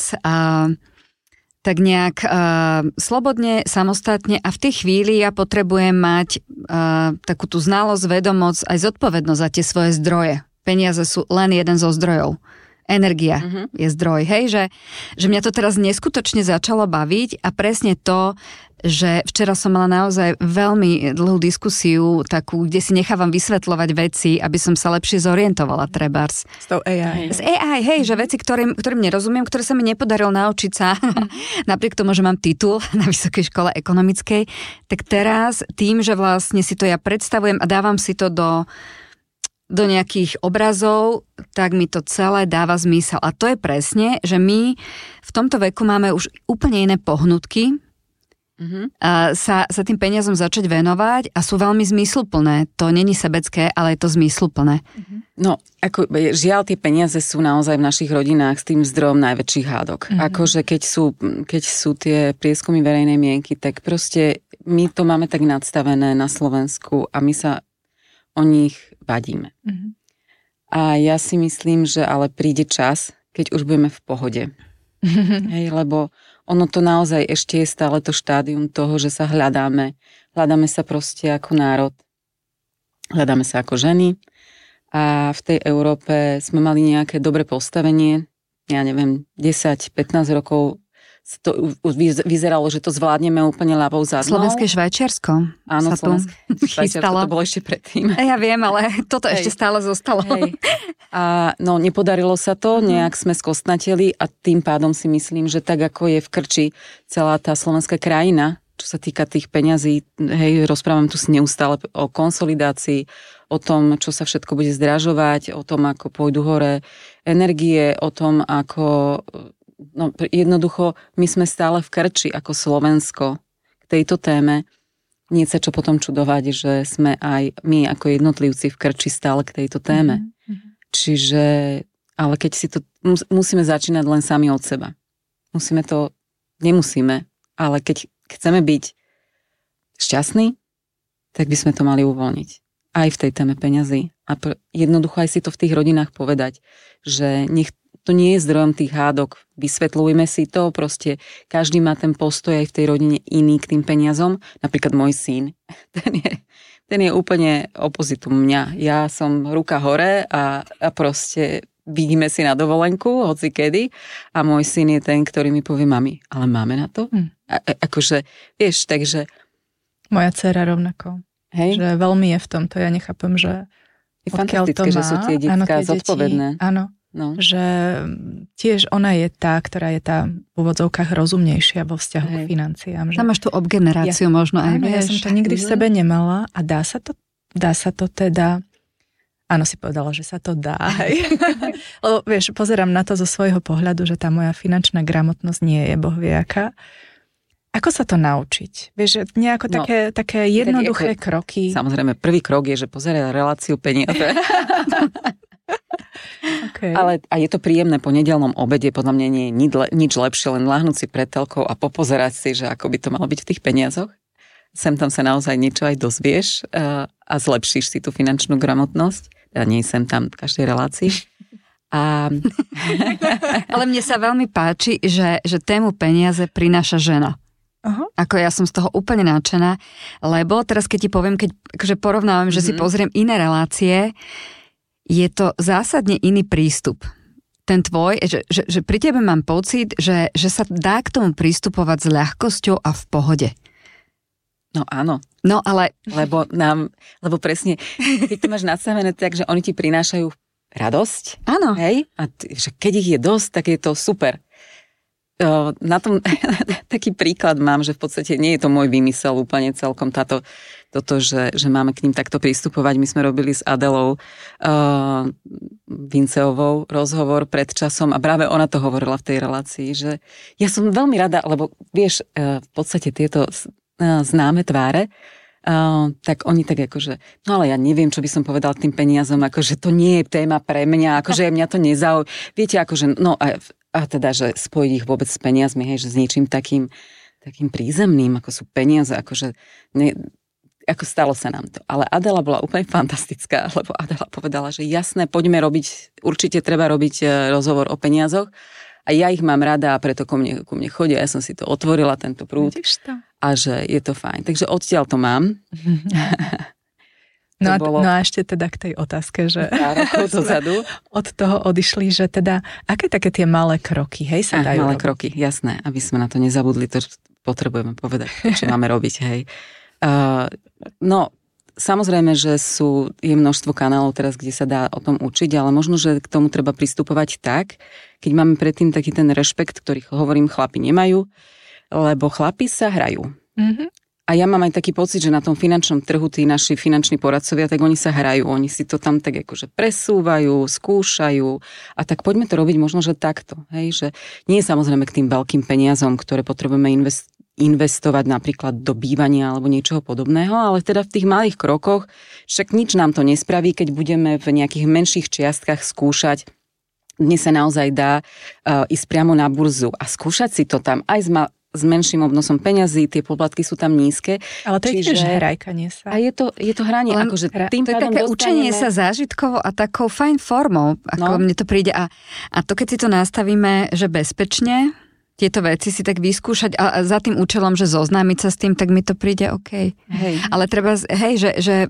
tak nejak slobodne, samostatne a v tej chvíli ja potrebujem mať takú tú znalosť, vedomosť aj zodpovednosť za tie svoje zdroje. Peniaze sú len jeden zo zdrojov. Energia je zdroj, hej, že mňa to teraz neskutočne začalo baviť a presne to, že včera som mala naozaj veľmi dlhú diskusiu, takú, kde si nechávam vysvetľovať veci, aby som sa lepšie zorientovala trebárs. S tou AI. S AI, hej, že veci, ktorým nerozumiem, ktoré sa mi nepodarilo naučiť sa, napriek tomu, že mám titul na Vysokej škole ekonomickej, tak teraz tým, že vlastne si to ja predstavujem a dávam si to do nejakých obrazov, tak mi to celé dáva zmysel. A to je presne, že my v tomto veku máme už úplne iné pohnutky, sa tým peniazom začať venovať a sú veľmi zmysluplné. To není sebecké, ale je to zmysluplné. No, ako žiaľ, tie peniaze sú naozaj v našich rodinách s tým zdrojom najväčších hádok. Akože keď sú tie prieskumy verejnej mienky, tak proste my to máme tak nadstavené na Slovensku a my sa o nich vadíme. A ja si myslím, že ale príde čas, keď už budeme v pohode. Hej, lebo ono to naozaj ešte je stále to štádium toho, že sa hľadáme. Hľadáme sa proste ako národ. Hľadáme sa ako ženy. A v tej Európe sme mali nejaké dobré postavenie. Ja neviem, 10-15 rokov to vyzeralo, že to zvládneme úplne ľavou zadnou. Slovenské Švajčiarsko. Áno, Slovenské Švajčiarsko to bolo ešte predtým. Ja viem, ale toto ešte stále zostalo. A no, nepodarilo sa to, nejak sme skostnateli a tým pádom si myslím, že tak ako je v krči celá tá slovenská krajina, čo sa týka tých peňazí, hej, rozprávam tu si neustále o konsolidácii, o tom, čo sa všetko bude zdražovať, o tom, ako pôjdu hore energie, o tom, ako... No, jednoducho, my sme stále v krči ako Slovensko k tejto téme. Nie sa čo potom čudovať, že sme aj my ako jednotlivci v krči stále k tejto téme. Čiže, ale keď si to, musíme začínať len sami od seba. Nemusíme, ale keď chceme byť šťastní, tak by sme to mali uvoľniť. Aj v tej téme peňazí. A jednoducho aj si to v tých rodinách povedať, že nech to nie je zdrojom tých hádok. Vysvetľujme si to, proste každý má ten postoj aj v tej rodine iný k tým peniazom. Napríklad môj syn, ten je úplne opozitum mňa. Ja som ruka hore a proste vidíme si na dovolenku, hoci kedy, a môj syn je ten, ktorý mi povie, mami, ale máme na to? Akože, vieš, takže... Moja dcera rovnako. Hej? Že veľmi je v tomto, ja nechápem, že je fantastické, že sú tie detská zodpovedné. Áno. No. Že tiež ona je tá, ktorá je tá v úvodzovkách rozumnejšia vo vzťahu k financiám. Že... Tam máš tú obgeneráciu možno aj, vieš. Ja som to nikdy v sebe nemala a dá sa to teda... Áno, si povedala, že sa to dá. Lebo vieš, pozerám na to zo svojho pohľadu, že tá moja finančná gramotnosť nie je bohviaká. Ako sa to naučiť? Vieš, nejako také jednoduché kroky. Samozrejme, prvý krok je, že pozeraj reláciu peniaze. Okay. Ale a je to príjemné po nedeľnom obede, podľa mňa nie je nič lepšie, len láhnuť si pred telkou a popozerať si, že ako by to malo byť v tých peniazoch. sem tam sa naozaj niečo aj dozvieš a zlepšíš si tú finančnú gramotnosť. Teda nie sem tam v každej relácii. Ale mne sa veľmi páči, že tému peniaze prináša žena. Uh-huh. Ako ja som z toho úplne nadšená, lebo teraz keď ti poviem, keď akože porovnávam, že si pozriem iné relácie, je to zásadne iný prístup. Ten tvoj, že pri tebe mám pocit, že sa dá k tomu pristupovať s ľahkosťou a v pohode. No áno. No ale... Lebo presne, keď to máš nastavené tak, že oni ti prinášajú radosť. Áno. Hej? A že keď ich je dosť, tak je to super. Na tom taký príklad mám, že v podstate nie je to môj vymysel úplne celkom toto, že máme k ním takto pristupovať. My sme robili s Adelou Vinceovou rozhovor pred časom a práve ona to hovorila v tej relácii, že ja som veľmi rada, lebo vieš, v podstate tieto známe tváre, tak oni tak akože, no ale ja neviem, čo by som povedal tým peniazom, akože to nie je téma pre mňa, akože mňa to nezaujíma. Viete, akože, no a teda, že spojiť ich vôbec s peniazmi, hej, že s niečím takým prízemným, ako sú peniaze, akože ako stalo sa nám to. Ale Adela bola úplne fantastická, lebo Adela povedala, že jasné, poďme robiť, určite treba robiť rozhovor o peniazoch a ja ich mám rada a preto ku mne chodia. Ja som si to otvorila, tento prúd a že je to fajn. Takže odtiaľ to mám. No a ešte teda k tej otázke, že od toho odišli, že teda, aké také tie malé kroky, hej, sa dajú malé kroky, jasné, aby sme na to nezabudli, to potrebujeme povedať, čo máme robiť, hej. No, samozrejme, že je množstvo kanálov teraz, kde sa dá o tom učiť, ale možno, že k tomu treba pristupovať tak, keď máme predtým taký ten rešpekt, ktorý hovorím, chlapi nemajú, lebo chlapi sa hrajú. Mhm. A ja mám aj taký pocit, že na tom finančnom trhu tí naši finanční poradcovia, tak oni sa hrajú, oni si to tam tak akože presúvajú, skúšajú a tak poďme to robiť možno, že takto. Hej? Že nie je samozrejme k tým veľkým peniazom, ktoré potrebujeme investovať napríklad do bývania alebo niečoho podobného, ale teda v tých malých krokoch, však nič nám to nespraví, keď budeme v nejakých menších čiastkách skúšať. Dnes sa naozaj dá ísť priamo na burzu a skúšať si to tam aj s menším obnosom peňazí, tie poplatky sú tam nízke. Ale to je tiež hrajkanie sa. A je to hranie. Akože tým to je také učenie sa zážitkovo a takou fajn formou, ako mne to príde. A to, keď si to nastavíme, že bezpečne, tieto veci si tak vyskúšať a za tým účelom, že zoznámiť sa s tým, tak mi to príde OK. Hej. Ale treba, že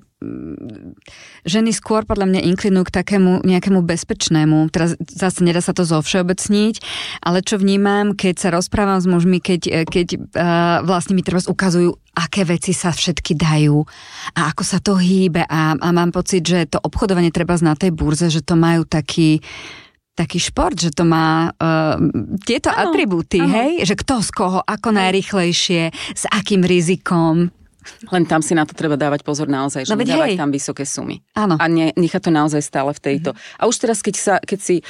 ženy skôr podľa mňa inklinujú k takému nejakému bezpečnému. Teraz zase nedá sa to zovšeobecniť, ale čo vnímam, keď sa rozprávam s mužmi, keď vlastne mi teraz ukazujú, aké veci sa všetky dajú a ako sa to hýbe a mám pocit, že to obchodovanie treba na tej burze, že to majú taký šport, že to má tieto atribúty, hej? Že kto z koho, ako najrýchlejšie, s akým rizikom. Len tam si na to treba dávať pozor naozaj, že nedávať tam vysoké sumy. Áno. A nechať to naozaj stále v tejto. A už teraz, keď si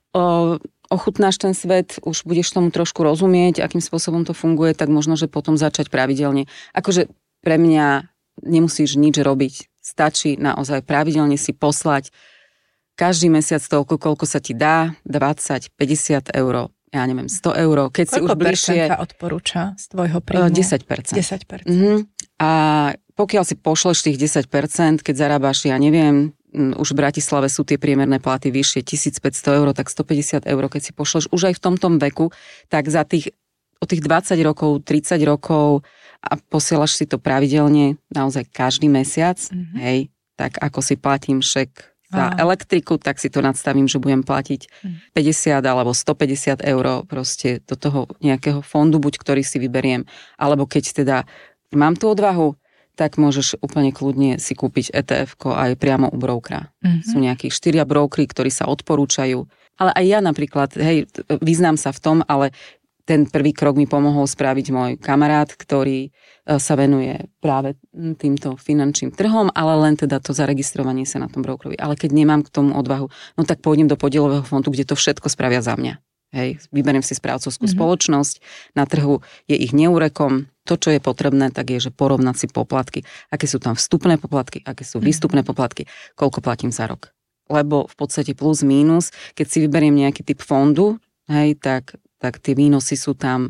ochutnáš ten svet, už budeš tomu trošku rozumieť, akým spôsobom to funguje, tak možno, že potom začať pravidelne. Akože pre mňa nemusíš nič robiť. Stačí naozaj pravidelne si poslať každý mesiac toľko, koľko sa ti dá, 20, 50 eur, ja neviem, 100 eur. Keď si už bližšie... Koľko odporúča z tvojho príjmu? 10%. 10%. A pokiaľ si pošleš tých 10%, keď zarábaš, ja neviem, už v Bratislave sú tie priemerné platy vyššie, 1500 eur, tak 150 eur, keď si pošleš už aj v tomto veku, tak od tých 20 rokov, 30 rokov a posielaš si to pravidelne, naozaj každý mesiac, hej, tak ako si platím šek za elektriku, tak si to nadstavím, že budem platiť 50 alebo 150 eur proste do toho nejakého fondu, buď ktorý si vyberiem, alebo keď teda mám tú odvahu, tak môžeš úplne kľudne si kúpiť ETF-ko aj priamo u brokera. Sú nejakí 4 brokery, ktorí sa odporúčajú. Ale aj ja napríklad, hej, vyznám sa v tom, ale ten prvý krok mi pomohol spraviť môj kamarát, ktorý sa venuje práve týmto finančným trhom, ale len teda to zaregistrovanie sa na tom brokerovi. Ale keď nemám k tomu odvahu, no tak pôjdem do podielového fondu, kde to všetko spravia za mňa. Hej, vyberiem si správcovskú spoločnosť, na trhu je ich neúrekom. To, čo je potrebné, tak je, že porovnať si poplatky. Aké sú tam vstupné poplatky, aké sú výstupné poplatky, koľko platím za rok. Lebo v podstate plus mínus, keď si vyberiem nejaký typ fondu, hej, tak tie výnosy sú tam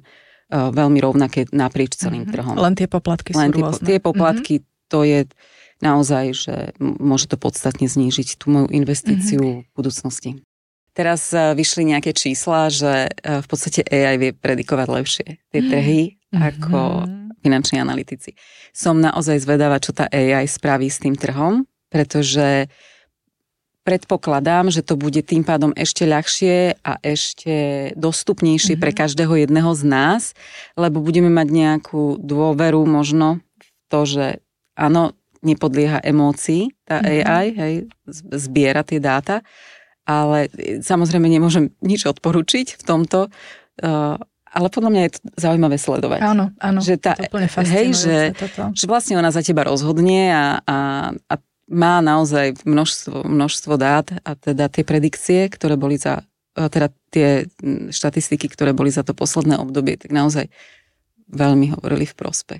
veľmi rovnaké naprieč celým trhom. Len tie poplatky sú rôzne. Tie poplatky, to je naozaj, že môže to podstatne znížiť tú moju investíciu v budúcnosti. Teraz vyšli nejaké čísla, že v podstate AI vie predikovať lepšie tie trhy ako finanční analytici. Som naozaj zvedavá, čo tá AI spraví s tým trhom, pretože predpokladám, že to bude tým pádom ešte ľahšie a ešte dostupnejšie pre každého jedného z nás, lebo budeme mať nejakú dôveru možno v to, že áno, nepodlieha emócii tá AI, hej, zbiera tie dáta, ale samozrejme nemôžem nič odporučiť v tomto, ale podľa mňa je to zaujímavé sledovať. Áno, že tá, to úplne fascinujúce že vlastne ona za teba rozhodne a má naozaj množstvo dát a teda tie predikcie, ktoré boli teda tie štatistiky, ktoré boli za to posledné obdobie, tak naozaj veľmi hovorili v prospech.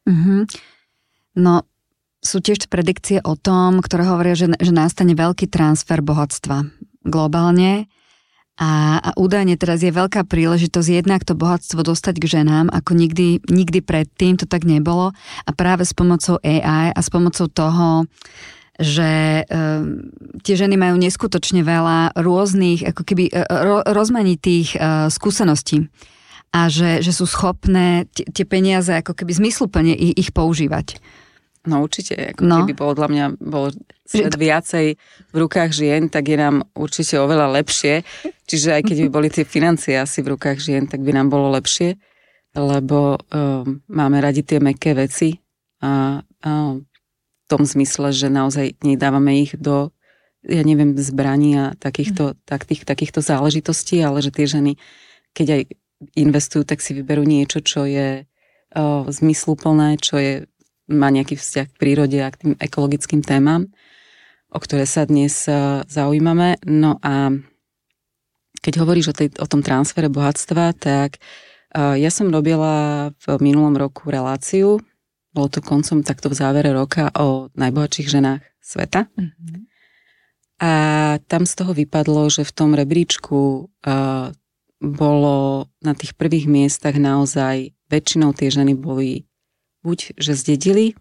No, sú tiež predikcie o tom, ktoré hovoria, že nastane veľký transfer bohatstva globálne a údajne teraz je veľká príležitosť jednak to bohatstvo dostať k ženám, ako nikdy predtým to tak nebolo a práve s pomocou AI a s pomocou toho, že tie ženy majú neskutočne veľa rôznych, ako keby rozmanitých skúseností a že sú schopné tie peniaze ako keby zmysluplne ich používať. No určite, keby podľa mňa bol svet viacej v rukách žien, tak je nám určite oveľa lepšie. Čiže aj keď by boli tie financie asi v rukách žien, tak by nám bolo lepšie, lebo máme radi tie mäkké veci a v tom zmysle, že naozaj nedávame ich do, ja neviem, zbraní a takýchto záležitostí, ale že tie ženy, keď aj investujú, tak si vyberú niečo, čo je zmysluplné, má nejaký vzťah k prírode a k tým ekologickým témam, o ktoré sa dnes zaujímame. No a keď hovoríš o tom transfere bohatstva, tak ja som robila v minulom roku reláciu, bolo to koncom takto v závere roka o najbohatších ženách sveta. A tam z toho vypadlo, že v tom rebríčku bolo na tých prvých miestach naozaj väčšinou tie ženy boli buď, že zdedili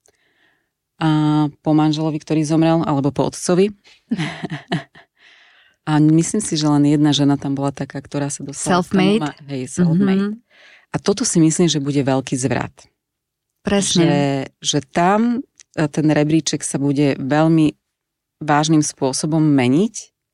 a po manželovi, ktorý zomrel, alebo po otcovi. A myslím si, že len jedna žena tam bola taká, ktorá sa dostala... Self-made? Self-made. A toto si myslím, že bude veľký zvrat. Presne. Že tam ten rebríček sa bude veľmi vážnym spôsobom meniť,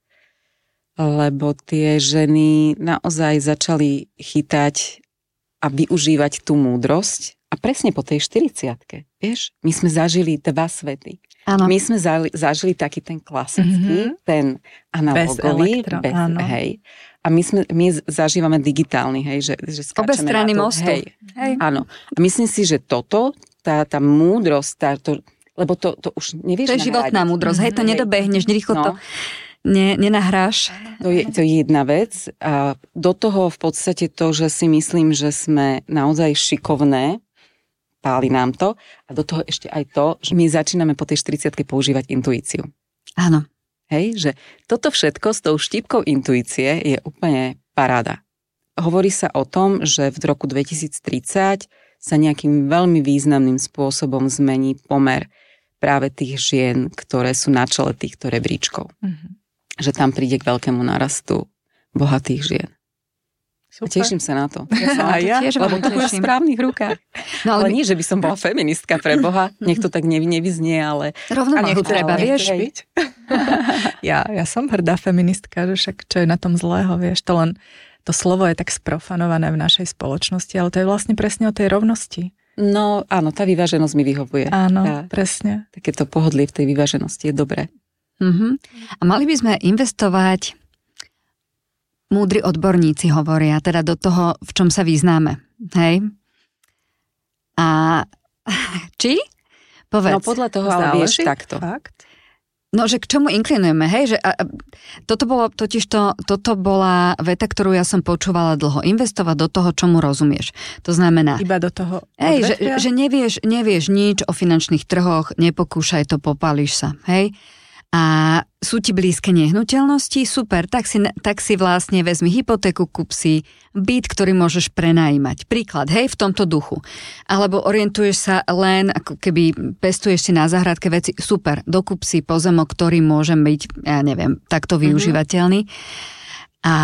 lebo tie ženy naozaj začali chytať a využívať tú múdrosť. A presne po tej 40-ke, vieš, my sme zažili dva svety. Áno. My sme zažili taký ten klasický, ten analogový, hej. A my zažívame digitálny, hej, že skáčeme obe strany mostu. Hej. Áno. A myslím si, že toto, tá múdrosť, lebo to už nevieš. To je životná múdrosť, hej, to nedobehneš, rýchlo to nenahráš. To je jedna vec. A do toho v podstate to, že si myslím, že sme naozaj šikovné, páli nám to a do toho ešte aj to, že my začíname po tej 40-ke používať intuíciu. Áno. Hej, že toto všetko s tou štípkou intuície je úplne paráda. Hovorí sa o tom, že v roku 2030 sa nejakým veľmi významným spôsobom zmení pomer práve tých žien, ktoré sú na čele týchto rebríčkov. Že tam príde k veľkému narastu bohatých žien. Super. Teším sa na to. Ja lebo to bude v správnych rukách. No, ale nie, že by som bola feministka pre Boha. Nech to tak nevyznie, ale... Rovnováhu treba, vieš. Byť. Ja som hrdá feministka, že však čo je na tom zlého, vieš. To slovo je tak sprofanované v našej spoločnosti, ale to je vlastne presne o tej rovnosti. No áno, tá vyváženosť mi vyhovuje. Áno, presne. Takéto pohodlie v tej vyváženosti je dobré. A mali by sme investovať, múdri odborníci hovoria, teda do toho, v čom sa vyznáme. Hej? A či? Povedz. No podľa toho, ale vieš takto. Fakt? No, že k čomu inklinujeme, hej? Že, toto bola veta, ktorú ja som počúvala dlho. Investovať do toho, čomu rozumieš. To znamená... Iba do toho odvetvia? Že nevieš nič o finančných trhoch, nepokúšaj to, popálíš sa, hej? a sú ti blízke nehnuteľnosti, super, tak si vlastne vezmi hypotéku, kúp si byt, ktorý môžeš prenajímať. Príklad, hej, v tomto duchu. Alebo orientuješ sa len, ako keby pestuješ si na záhradke veci, super, dokúp si pozemok, ktorý môže byť, ja neviem, takto využívateľný. A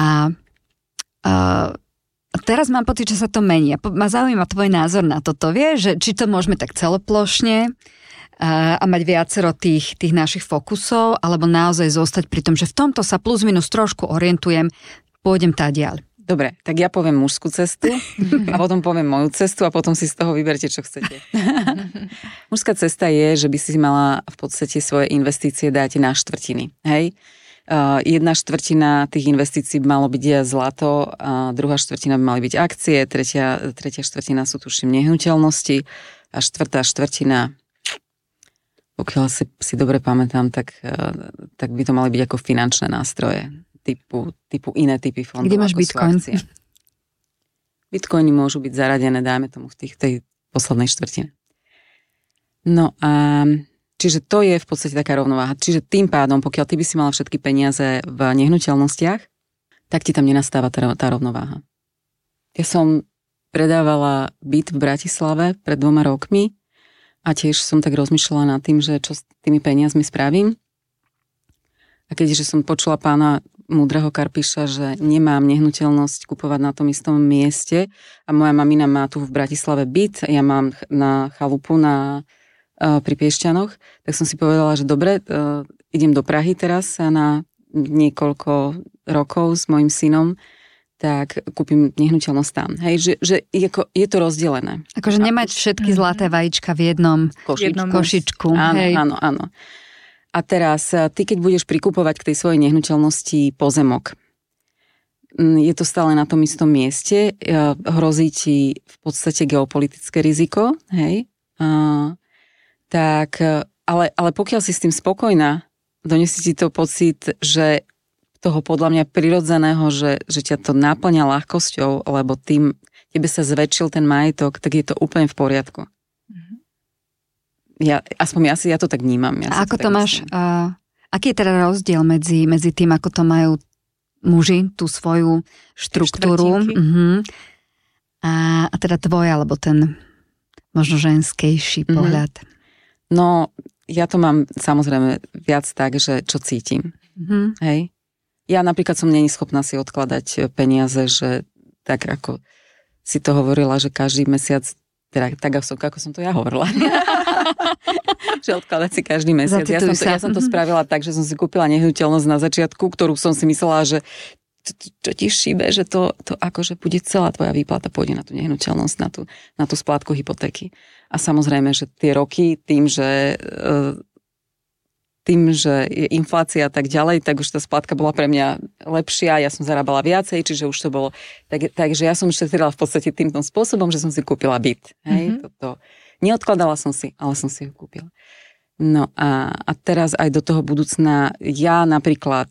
teraz mám pocit, že sa to mení. Ma zaujíma tvoj názor na toto. Vieš, že či to môžeme tak celoplošne a mať viacero tých našich fokusov, alebo naozaj zostať pri tom, že v tomto sa plus minus trošku orientujem, pôjdem tadiaľ. Dobre, tak ja poviem mužskú cestu a potom poviem moju cestu a potom si z toho vyberte, čo chcete. Mužská cesta je, že by si mala v podstate svoje investície dať na štvrtiny. Hej? 1/4 tých investícií by malo byť zlato, a 2/4 by mali byť akcie, tretia štvrtina sú tuším nehnuteľnosti a 4/4, pokiaľ si dobre pamätám, tak by to mali byť ako finančné nástroje, typu iné typy fondov. Kde máš Bitcoin? Bitcoiny môžu byť zaradené, dajme tomu, v tej poslednej štvrtine. No a čiže to je v podstate taká rovnováha. Čiže tým pádom, pokiaľ ty by si mala všetky peniaze v nehnuteľnostiach, tak ti tam nenastáva tá rovnováha. Ja som predávala byt v Bratislave pred 2 rokmi a tiež som tak rozmýšľala nad tým, že čo s tými peniazmi spravím. A keďže som počula pána múdreho Karpíša, že nemám nehnuteľnosť kupovať na tom istom mieste a moja mamina má tu v Bratislave byt, ja mám na chalupu pri Piešťanoch, tak som si povedala, že dobre, idem do Prahy teraz na niekoľko rokov s mojim synom, tak kúpim nehnuteľnosť tam. Hej, že je to rozdelené. Akože nemať všetky zlaté vajíčka v jednom košičku. Áno. A teraz, ty keď budeš prikupovať k tej svojej nehnuteľnosti pozemok, je to stále na tom istom mieste, hrozí ti v podstate geopolitické riziko, hej, ale pokiaľ si s tým spokojná, donesie ti to pocit, že toho podľa mňa prirodzeného, že ťa to náplňa ľahkosťou, lebo tým tebe sa zväčšil ten majetok, tak je to úplne v poriadku. Ja to tak vnímam. A ako to máš, aký je teda rozdiel medzi tým, ako to majú muži, tú svoju štruktúru a teda tvoj, alebo ten možno ženskejší pohľad? No, ja to mám samozrejme viac tak, že čo cítim. Hej? Ja napríklad som není schopná si odkladať peniaze, že tak ako si to hovorila, že každý mesiac, teda tak ako som to ja hovorila, že odkladať si každý mesiac. Ja som to spravila tak, že som si kúpila nehnuteľnosť na začiatku, ktorú som si myslela, že čo ti šíbe, že to akože bude celá tvoja výplata pôjde na tú nehnuteľnosť, na tú splátku hypotéky. A samozrejme, že tie roky tým, že je inflácia a tak ďalej, tak už tá splátka bola pre mňa lepšia, ja som zarábala viacej, čiže už to bolo... Takže ja som šetrila v podstate týmto spôsobom, že som si kúpila byt. Hej? Neodkladala som si, ale som si ho kúpila. No a teraz aj do toho budúcna, ja napríklad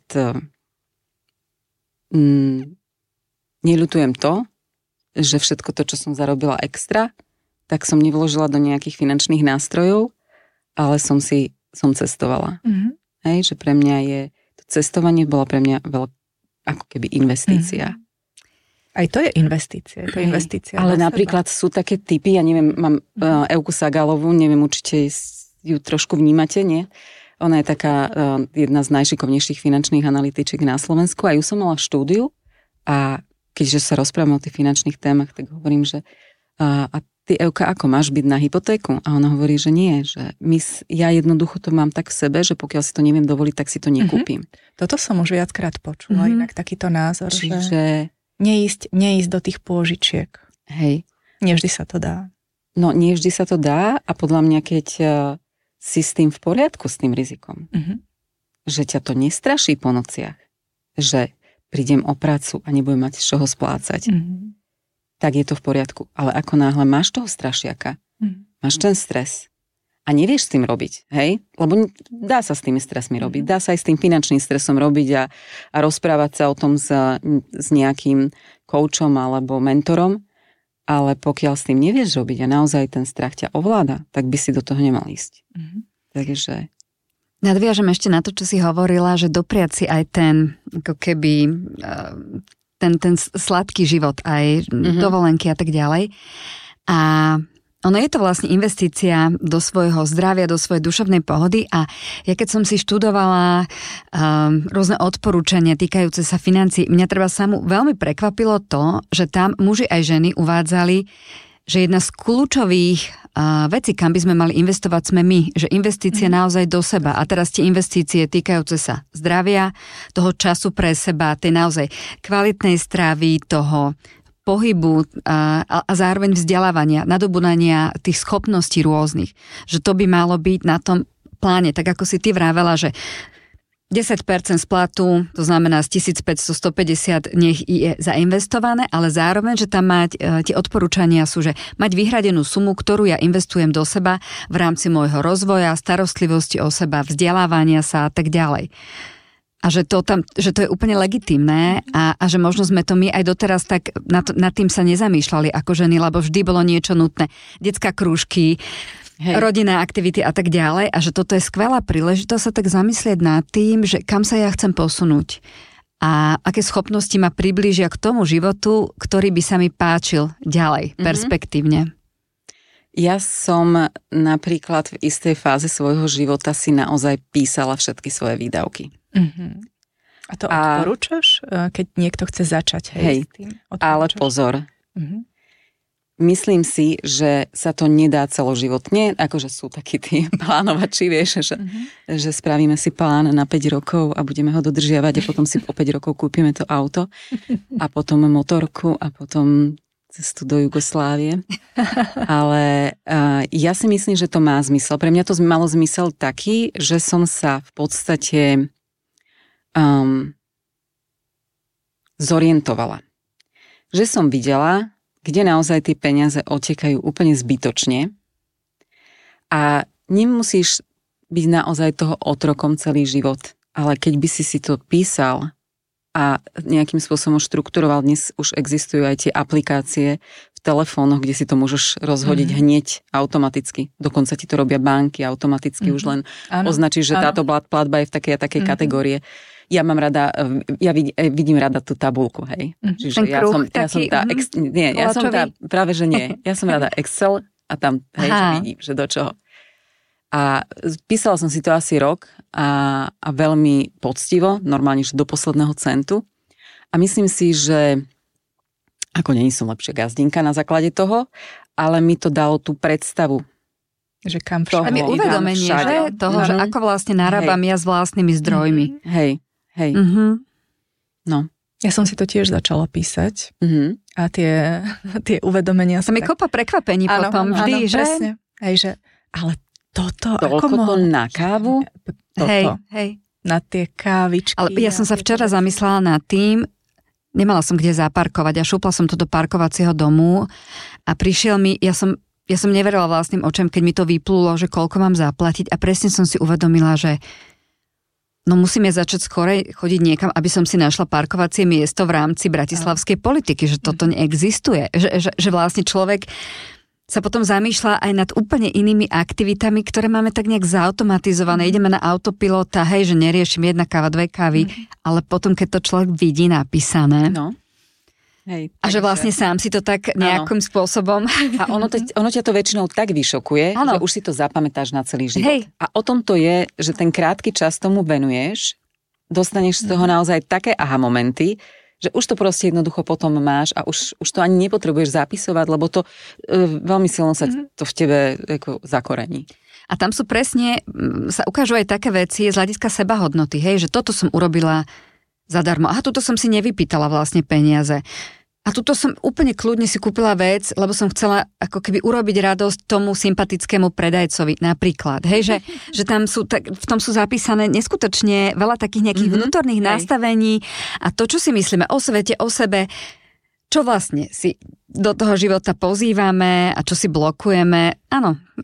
neľutujem to, že všetko to, čo som zarobila extra, tak som nevložila do nejakých finančných nástrojov, ale som cestovala. Hej, že pre mňa to cestovanie bola pre mňa ako keby investícia. Aj to je investícia. To je investícia. Ale napríklad sú také typy, ja neviem, mám Evku Sagalovú, neviem, určite ju trošku vnímate, nie? Ona je taká jedna z najšikovnejších finančných analytičiek na Slovensku a ju som mala v štúdiu a keďže sa rozprávame o tých finančných témach, tak hovorím, že a ty, Evka, ako máš byť na hypotéku? A ona hovorí, že nie, že ja jednoducho to mám tak v sebe, že pokiaľ si to neviem dovoliť, tak si to nekúpim. Toto som už viackrát počula, inak takýto názor, že neísť do tých pôžičiek. Hej. Nevždy sa to dá. No, nevždy sa to dá a podľa mňa, keď si s tým v poriadku, s tým rizikom, že ťa to nestraší po nociach, že prídem o prácu a nebudem mať z čoho splácať, tak je to v poriadku. Ale ako náhle máš toho strašiaka, máš ten stres a nevieš s tým robiť, hej? Lebo dá sa s tými stresmi robiť, dá sa aj s tým finančným stresom robiť a rozprávať sa o tom s nejakým koučom alebo mentorom, ale pokiaľ s tým nevieš robiť a naozaj ten strach ťa ovláda, tak by si do toho nemal ísť. Takže Nadviažem ešte na to, čo si hovorila, že dopriať si aj ten, ako keby, ten sladký život, aj dovolenky a tak ďalej. A ono je to vlastne investícia do svojho zdravia, do svojej duševnej pohody a ja keď som si študovala rôzne odporúčania týkajúce sa financií, mňa treba samu veľmi prekvapilo to, že tam muži aj ženy uvádzali, že jedna z kľúčových vecí, kam by sme mali investovať, sme my, že investície naozaj do seba a teraz tie investície týkajúce sa zdravia, toho času pre seba, tej naozaj kvalitnej stravy, toho pohybu a zároveň vzdelávania, nadobudania tých schopností rôznych. Že to by malo byť na tom pláne, tak ako si ty vravela, že 10% z platu, to znamená z 1500-150 nech je zainvestované, ale zároveň, že tam mať, tie odporúčania sú, že mať vyhradenú sumu, ktorú ja investujem do seba v rámci môjho rozvoja, starostlivosti o seba, vzdelávania sa a tak ďalej. A že to je úplne legitímne a že možno sme to my aj doteraz tak nad tým sa nezamýšľali ako ženy, lebo vždy bolo niečo nutné. Detská krúžky, rodinné aktivity a tak ďalej a že toto je skvelá príležitosť sa tak zamyslieť nad tým, že kam sa ja chcem posunúť a aké schopnosti ma priblížia k tomu životu, ktorý by sa mi páčil ďalej, perspektívne. Ja som napríklad v istej fáze svojho života si naozaj písala všetky svoje výdavky. A to odporúčaš, keď niekto chce začať? Hej, ale pozor. Myslím si, že sa to nedá celoživotne, akože sú takí tí plánovači, vieš, že spravíme si plán na 5 rokov a budeme ho dodržiavať a potom si po 5 rokov kúpime to auto a potom motorku a potom cestu do Jugoslávie. Ale ja si myslím, že to má zmysel. Pre mňa to malo zmysel taký, že som sa v podstate zorientovala. Že som videla, kde naozaj tie peniaze otekajú úplne zbytočne a nemusíš byť naozaj toho otrokom celý život. Ale keď by si to písal a nejakým spôsobom štrukturoval, dnes už existujú aj tie aplikácie v telefónoch, kde si to môžeš rozhodiť hneď automaticky. Dokonca ti to robia banky automaticky, už len označíš, že táto platba je v takej a takej kategórie. Ja mám rada, vidím rada tú tabuľku, hej. Čiže ja som práve že nie. Ja som rada Excel a tam, hej, že vidím, že do čoho. A písala som si to asi rok a veľmi poctivo, normálne, že do posledného centu. A myslím si, že ako nie som lepšia gazdinka na základe toho, ale mi to dalo tú predstavu. Že kam všade. A mi uvedomenie, že toho, že ako vlastne narábam ja s vlastnými zdrojmi. Hej. No. Ja som si to tiež začala písať a tie uvedomenia sa mi kopa prekvapení potom vždy, že? Presne. Hej, že ale toto ako to na kávu? Hej. Na tie kávičky. Ale ja som sa včera zamyslela nad tým, nemala som kde zaparkovať a šupla som to do parkovacieho domu a prišiel mi, ja som neverila vlastným očam, keď mi to vyplulo, že koľko mám zaplatiť a presne som si uvedomila, že musíme začať skorej chodiť niekam, aby som si našla parkovacie miesto v rámci bratislavskej politiky, že toto neexistuje. Že vlastne človek sa potom zamýšľa aj nad úplne inými aktivitami, ktoré máme tak nejak zautomatizované. Ideme na autopilota, hej, že neriešim 1 káva, 2 kávy, ale potom, keď to človek vidí napísané, hej, a že vlastne sám si to tak nejakým spôsobom... A ono ťa to väčšinou tak vyšokuje, že už si to zapamätáš na celý život. Hej. A o tom to je, že ten krátky čas tomu venuješ, dostaneš z toho naozaj také aha momenty, že už to proste jednoducho potom máš a už to ani nepotrebuješ zapisovať, lebo to veľmi silno sa to v tebe ako zakorení. A tam sú presne, sa ukážu aj také veci z hľadiska sebahodnoty, hej, že toto som urobila zadarmo. Aha, tuto som si nevypýtala vlastne peniaze. A tuto som úplne kľudne si kúpila vec, lebo som chcela ako keby urobiť radosť tomu sympatickému predajcovi napríklad. Hej, že tam sú, v tom sú zapísané neskutočne veľa takých nejakých vnútorných nastavení a to, čo si myslíme o svete, o sebe, čo vlastne si do toho života pozývame a čo si blokujeme. Áno.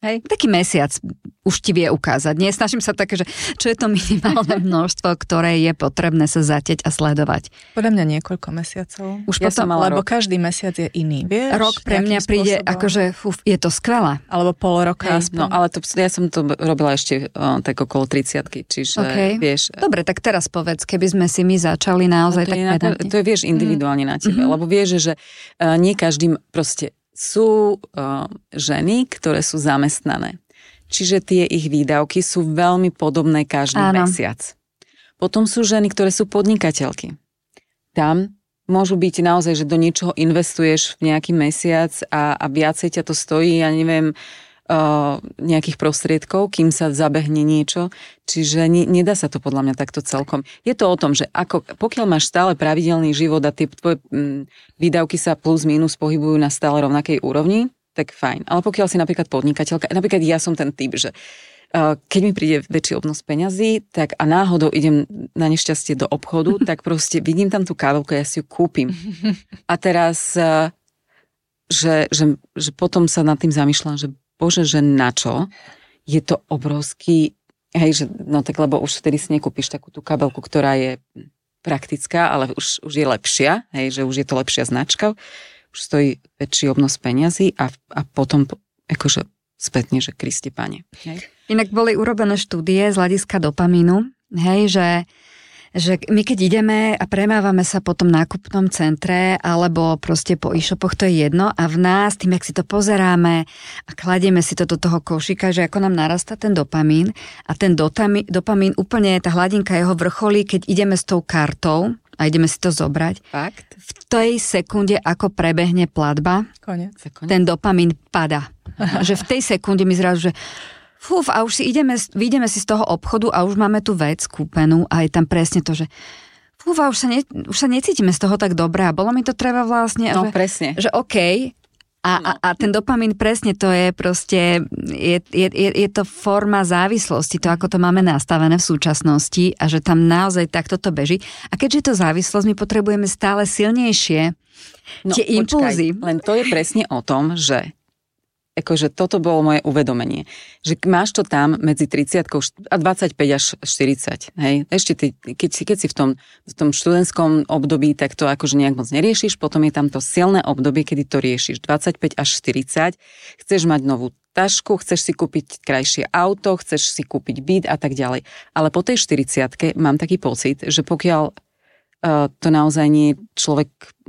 Hej. Taký mesiac už ti vie ukázať. Nie, snažím sa také, že čo je to minimálne množstvo, ktoré je potrebné sa zatieť a sledovať. Podľa mňa niekoľko mesiacov. Už potom, lebo každý mesiac je iný, vieš? Rok pre mňa príde akože, je to skvelé. Alebo pol roka aspoň. No, ale ja som to robila ešte tak okolo 30-ky, čiže vieš. Dobre, tak teraz povedz, keby sme si my začali naozaj tak pedantne. To je, vieš, individuálne na tebe, lebo vieš, že nie každým proste sú ženy, ktoré sú zamestnané. Čiže tie ich výdavky sú veľmi podobné každý mesiac. Potom sú ženy, ktoré sú podnikateľky. Tam môžu byť naozaj, že do niečoho investuješ v nejaký mesiac a viacej ťa to stojí, ja neviem, nejakých prostriedkov, kým sa zabehne niečo. Čiže nedá sa to podľa mňa takto celkom. Je to o tom, že pokiaľ máš stále pravidelný život a tie tvoje výdavky sa plus minus pohybujú na stále rovnakej úrovni, tak fajn. Ale pokiaľ si napríklad podnikateľka, napríklad ja som ten typ, že keď mi príde väčší obnos peňazí, tak a náhodou idem na nešťastie do obchodu, tak proste vidím tam tú kávovku, ja si ju kúpim. A teraz, že potom sa nad tým zamýšľam, že bože, že na čo? Je to obrovský, hej, že no tak lebo už vtedy si nekúpiš takú tú kabelku, ktorá je praktická, ale už je lepšia, hej, že už je to lepšia značka, už stojí väčší obnos peňazí a potom akože spätne, že Kriste Pane. Hej. Inak boli urobené štúdie z hľadiska dopamínu, hej, že my keď ideme a premávame sa po tom nákupnom centre alebo proste po e-shopoch, to je jedno a v nás, tým, jak si to pozeráme a kladieme si to do toho košíka, že ako nám narastá ten dopamín a ten dopamín úplne, tá hladinka jeho vrcholí, keď ideme s tou kartou a ideme si to zobrať. Fakt? V tej sekunde, ako prebehne platba, ten dopamín pada. Že v tej sekunde mi zrazu, že a už vyjdeme si z toho obchodu a už máme tú vec kúpenú a je tam presne to, že a už sa necítime z toho tak dobre a bolo mi to treba vlastne. No, presne. Že okej. A ten dopamín presne to je proste, je to forma závislosti, to ako to máme nastavené v súčasnosti a že tam naozaj takto to beží. A keďže je to závislosť, my potrebujeme stále silnejšie tie impulzy. Len to je presne o tom, že akože toto bolo moje uvedomenie, že máš to tam medzi 30 a 25 až 40, hej. Ešte keď si v tom študentskom období, tak to akože nejak moc neriešiš, potom je tam to silné obdobie, kedy to riešiš 25 až 40, chceš mať novú tašku, chceš si kúpiť krajšie auto, chceš si kúpiť byt a tak ďalej. Ale po tej 40-ke mám taký pocit, že pokiaľ to naozaj nie je človek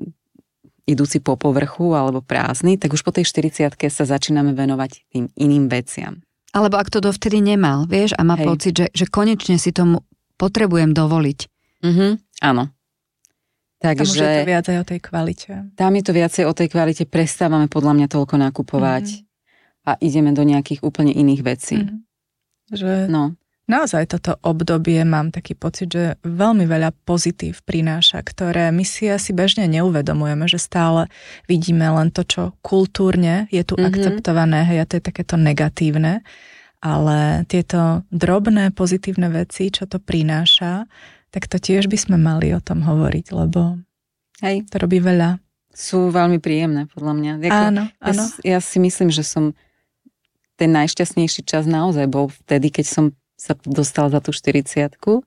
idúci po povrchu alebo prázdny, tak už po tej 40-ke sa začíname venovať tým iným veciam. Alebo ak to dovtedy nemal, vieš, a má pocit, že konečne si tomu potrebujem dovoliť. Áno. Takže, tam už je to viacej o tej kvalite. Tam je to viacej o tej kvalite, prestávame podľa mňa toľko nakupovať a ideme do nejakých úplne iných vecí. Že... No. Naozaj toto obdobie mám taký pocit, že veľmi veľa pozitív prináša, ktoré my si asi bežne neuvedomujeme, že stále vidíme len to, čo kultúrne je tu akceptované, hej, a to je takéto negatívne, ale tieto drobné pozitívne veci, čo to prináša, tak to tiež by sme mali o tom hovoriť, lebo to robí veľa. Sú veľmi príjemné, podľa mňa. Áno. Ja si myslím, že som ten najšťastnejší čas naozaj bol vtedy, keď som sa dostala za tú 40-ku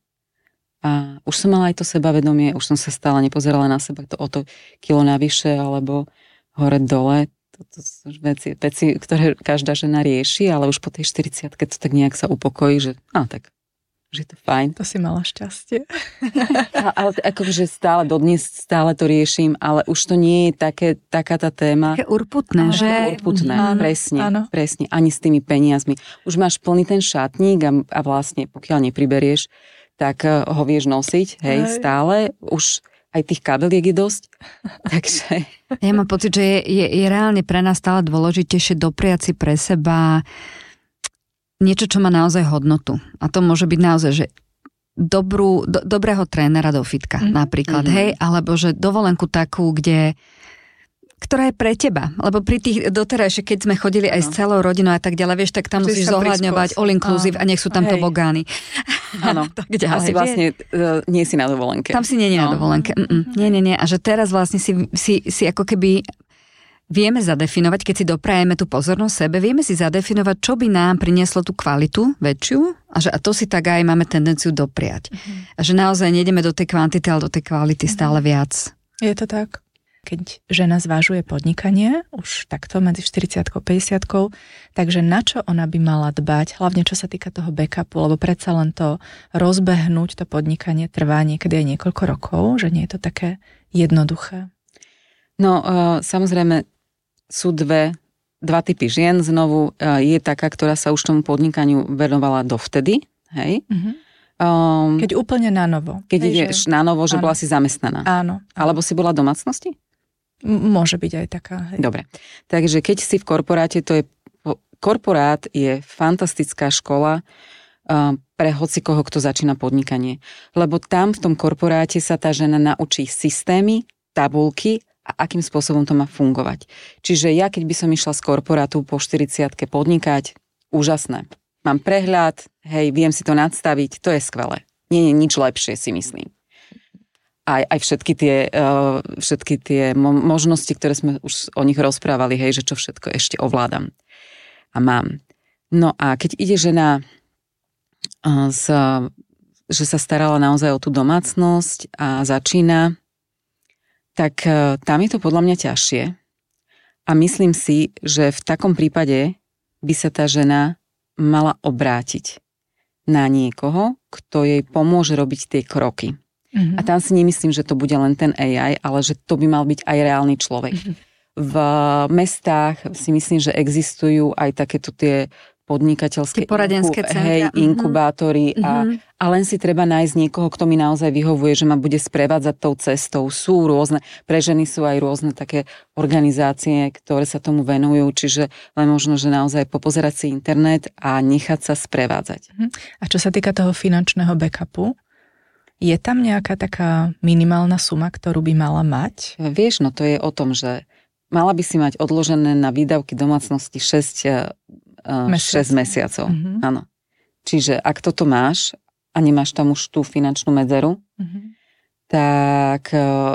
a už som mala aj to sebavedomie, už som sa stále nepozerala na seba o to kilo navyše alebo hore dole. To sú veci, ktoré každá žena rieši, ale už po tej 40-ke to tak nejak sa upokojí, že tak, že je to fajn. To si mala šťastie. Ale akože dodnes stále to riešim, ale už to nie je taká tá téma. Také urputné, že? Urputné, presne. Ani s tými peniazmi. Už máš plný ten šatník a vlastne pokiaľ nepriberieš, tak ho vieš nosiť, stále. Už aj tých kabeliek je dosť. Takže... Ja mám pocit, že je reálne pre nás stále dôležitejšie dopriať si pre seba niečo, čo má naozaj hodnotu. A to môže byť naozaj, že dobrého trénera do fitka napríklad, alebo že dovolenku takú, ktorá je pre teba. Lebo pri tých doterajšie, keď sme chodili aj s celou rodinou a tak ďalej, vieš, tak tam musíš zohľadňovať all inclusive a nech sú tam tobogány. Áno. Asi vlastne nie si na dovolenke. Tam si nie na dovolenke. Nie. A že teraz vlastne si ako keby vieme zadefinovať, keď si doprajeme tú pozornosť sebe, vieme si zadefinovať, čo by nám prinieslo tú kvalitu väčšiu a to si tak aj máme tendenciu dopriať. A že naozaj nejdeme do tej kvantity, ale do tej kvality stále viac. Je to tak. Keď žena zvážuje podnikanie, už takto medzi 40-50, takže na čo ona by mala dbať, hlavne čo sa týka toho backupu, lebo predsa len to rozbehnúť, to podnikanie trvá niekedy aj niekoľko rokov, že nie je to také jednoduché. No, samozrejme, sú dva typy žien. Znovu je taká, ktorá sa už tomu podnikaniu venovala dovtedy, hej? Keď úplne na novo. Keď ideš na novo, že bola si zamestnaná. Áno. Alebo si bola v domácnosti? Môže byť aj taká. Hej. Dobre. Takže keď si v korporáte, korporát je fantastická škola pre hocikoho, kto začína podnikanie. Lebo tam v tom korporáte sa tá žena naučí systémy, tabulky a akým spôsobom to má fungovať. Čiže ja, keď by som išla z korporátu po 40-ke podnikať, úžasné. Mám prehľad, hej, viem si to nadstaviť, to je skvelé. Nie je nič lepšie, si myslím. Aj všetky tie možnosti, ktoré sme už o nich rozprávali, hej, že čo všetko ešte ovládam a mám. No a keď ide žena, že sa starala naozaj o tú domácnosť a začína, tak tam je to podľa mňa ťažšie. A myslím si, že v takom prípade by sa tá žena mala obrátiť na niekoho, kto jej pomôže robiť tie kroky. A tam si nemyslím, že to bude len ten AI, ale že to by mal byť aj reálny človek. V mestách si myslím, že existujú aj takéto tie podnikateľské poradenské centra. Inkubátory a len si treba nájsť niekoho, kto mi naozaj vyhovuje, že ma bude sprevádzať tou cestou. Sú rôzne, pre ženy sú aj rôzne také organizácie, ktoré sa tomu venujú, čiže len možno, že naozaj popozerať si internet a nechať sa sprevádzať. A čo sa týka toho finančného backupu, je tam nejaká taká minimálna suma, ktorú by mala mať? Vieš, no to je o tom, že mala by si mať odložené na výdavky domácnosti 6 mesiacov. Áno. Čiže ak toto máš a nemáš tam už tú finančnú medzeru, tak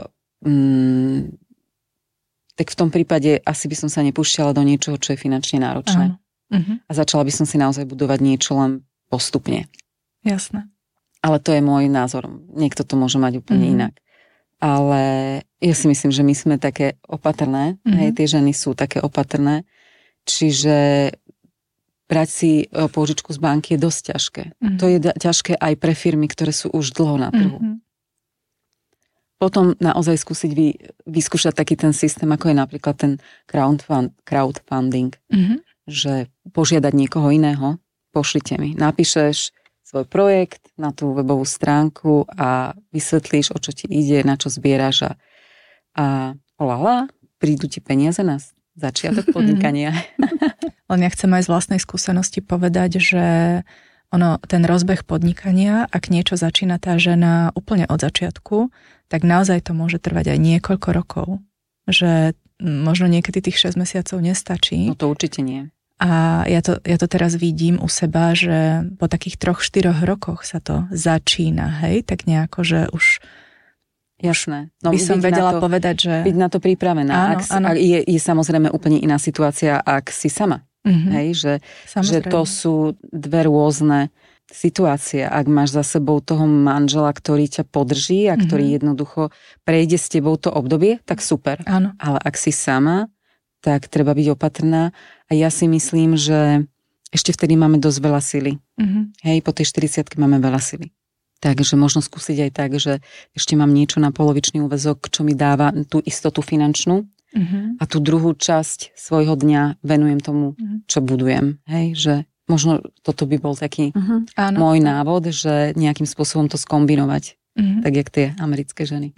v tom prípade asi by som sa nepúšťala do niečoho, čo je finančne náročné. A začala by som si naozaj budovať niečo len postupne. Jasné. Ale to je môj názor. Niekto to môže mať úplne inak. Ale ja si myslím, že my sme také opatrné. Hej, tie ženy sú také opatrné. Čiže brať si pôžičku z banky je dosť ťažké. To je ťažké aj pre firmy, ktoré sú už dlho na trhu. Potom naozaj skúsiť vyskúšať taký ten systém, ako je napríklad ten crowdfunding. Že požiadať niekoho iného, pošlite mi. Napíšeš svoj projekt na tú webovú stránku a vysvetlíš, o čo ti ide, na čo zbieraš a prídu ti peniaze na začiatok podnikania. Len ja chcem aj z vlastnej skúsenosti povedať, že ten rozbeh podnikania, ak niečo začína tá žena úplne od začiatku, tak naozaj to môže trvať aj niekoľko rokov. Že možno niekedy tých 6 mesiacov nestačí. No to určite nie. A ja to teraz vidím u seba, že po takých 3-4 rokoch sa to začína, hej, tak nejako, že už jasné. No, by som vedela povedať, že byť na to pripravená. Áno. Je samozrejme úplne iná situácia, ak si sama. Hej, že to sú dve rôzne situácie. Ak máš za sebou toho manžela, ktorý ťa podrží a ktorý jednoducho prejde s tebou to obdobie, tak super. Áno. Ale ak si sama, tak treba byť opatrná. A ja si myslím, že ešte vtedy máme dosť veľa sily. Hej, po tej 40-ke máme veľa sily. Takže možno skúsiť aj tak, že ešte mám niečo na polovičný úväzok, čo mi dáva tú istotu finančnú a tú druhú časť svojho dňa venujem tomu, čo budujem. Hej, že možno toto by bol taký môj návod, že nejakým spôsobom to skombinovať. Tak jak tie americké ženy.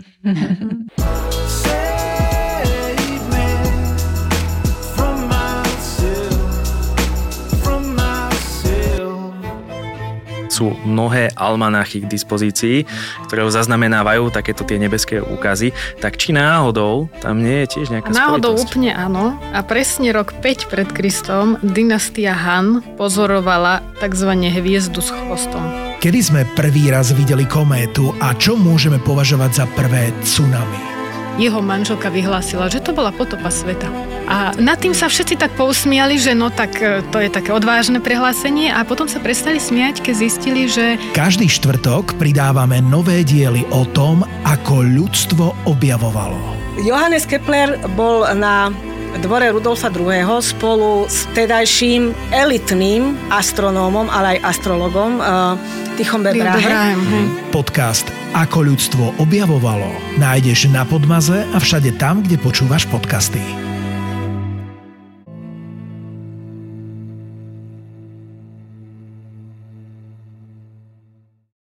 Sú mnohé almanachy k dispozícii, ktoré zaznamenávajú takéto tie nebeské úkazy. Tak či náhodou tam nie je tiež nejaká náhodou spojitosť? Úplne áno. A presne rok 5 pred Kristom dynastia Han pozorovala tzv. Hviezdu s chvostom. Kedy sme prvý raz videli kométu a čo môžeme považovať za prvé tsunami? jeho manželka vyhlásila, že to bola potopa sveta. A nad tým sa všetci tak pousmiali, že no tak to je také odvážne prehlásenie a potom sa prestali smiať, keď zistili, že... Každý štvrtok pridávame nové diely o tom, ako ľudstvo objavovalo. Johannes Kepler bol na dvore Rudolfa II. Spolu s vtedajším elitným astronómom, ale aj astrologom Tychom B. Brahem. Podcast Ako ľudstvo objavovalo nájdeš na Podmaze a všade tam, kde počúvaš podcasty.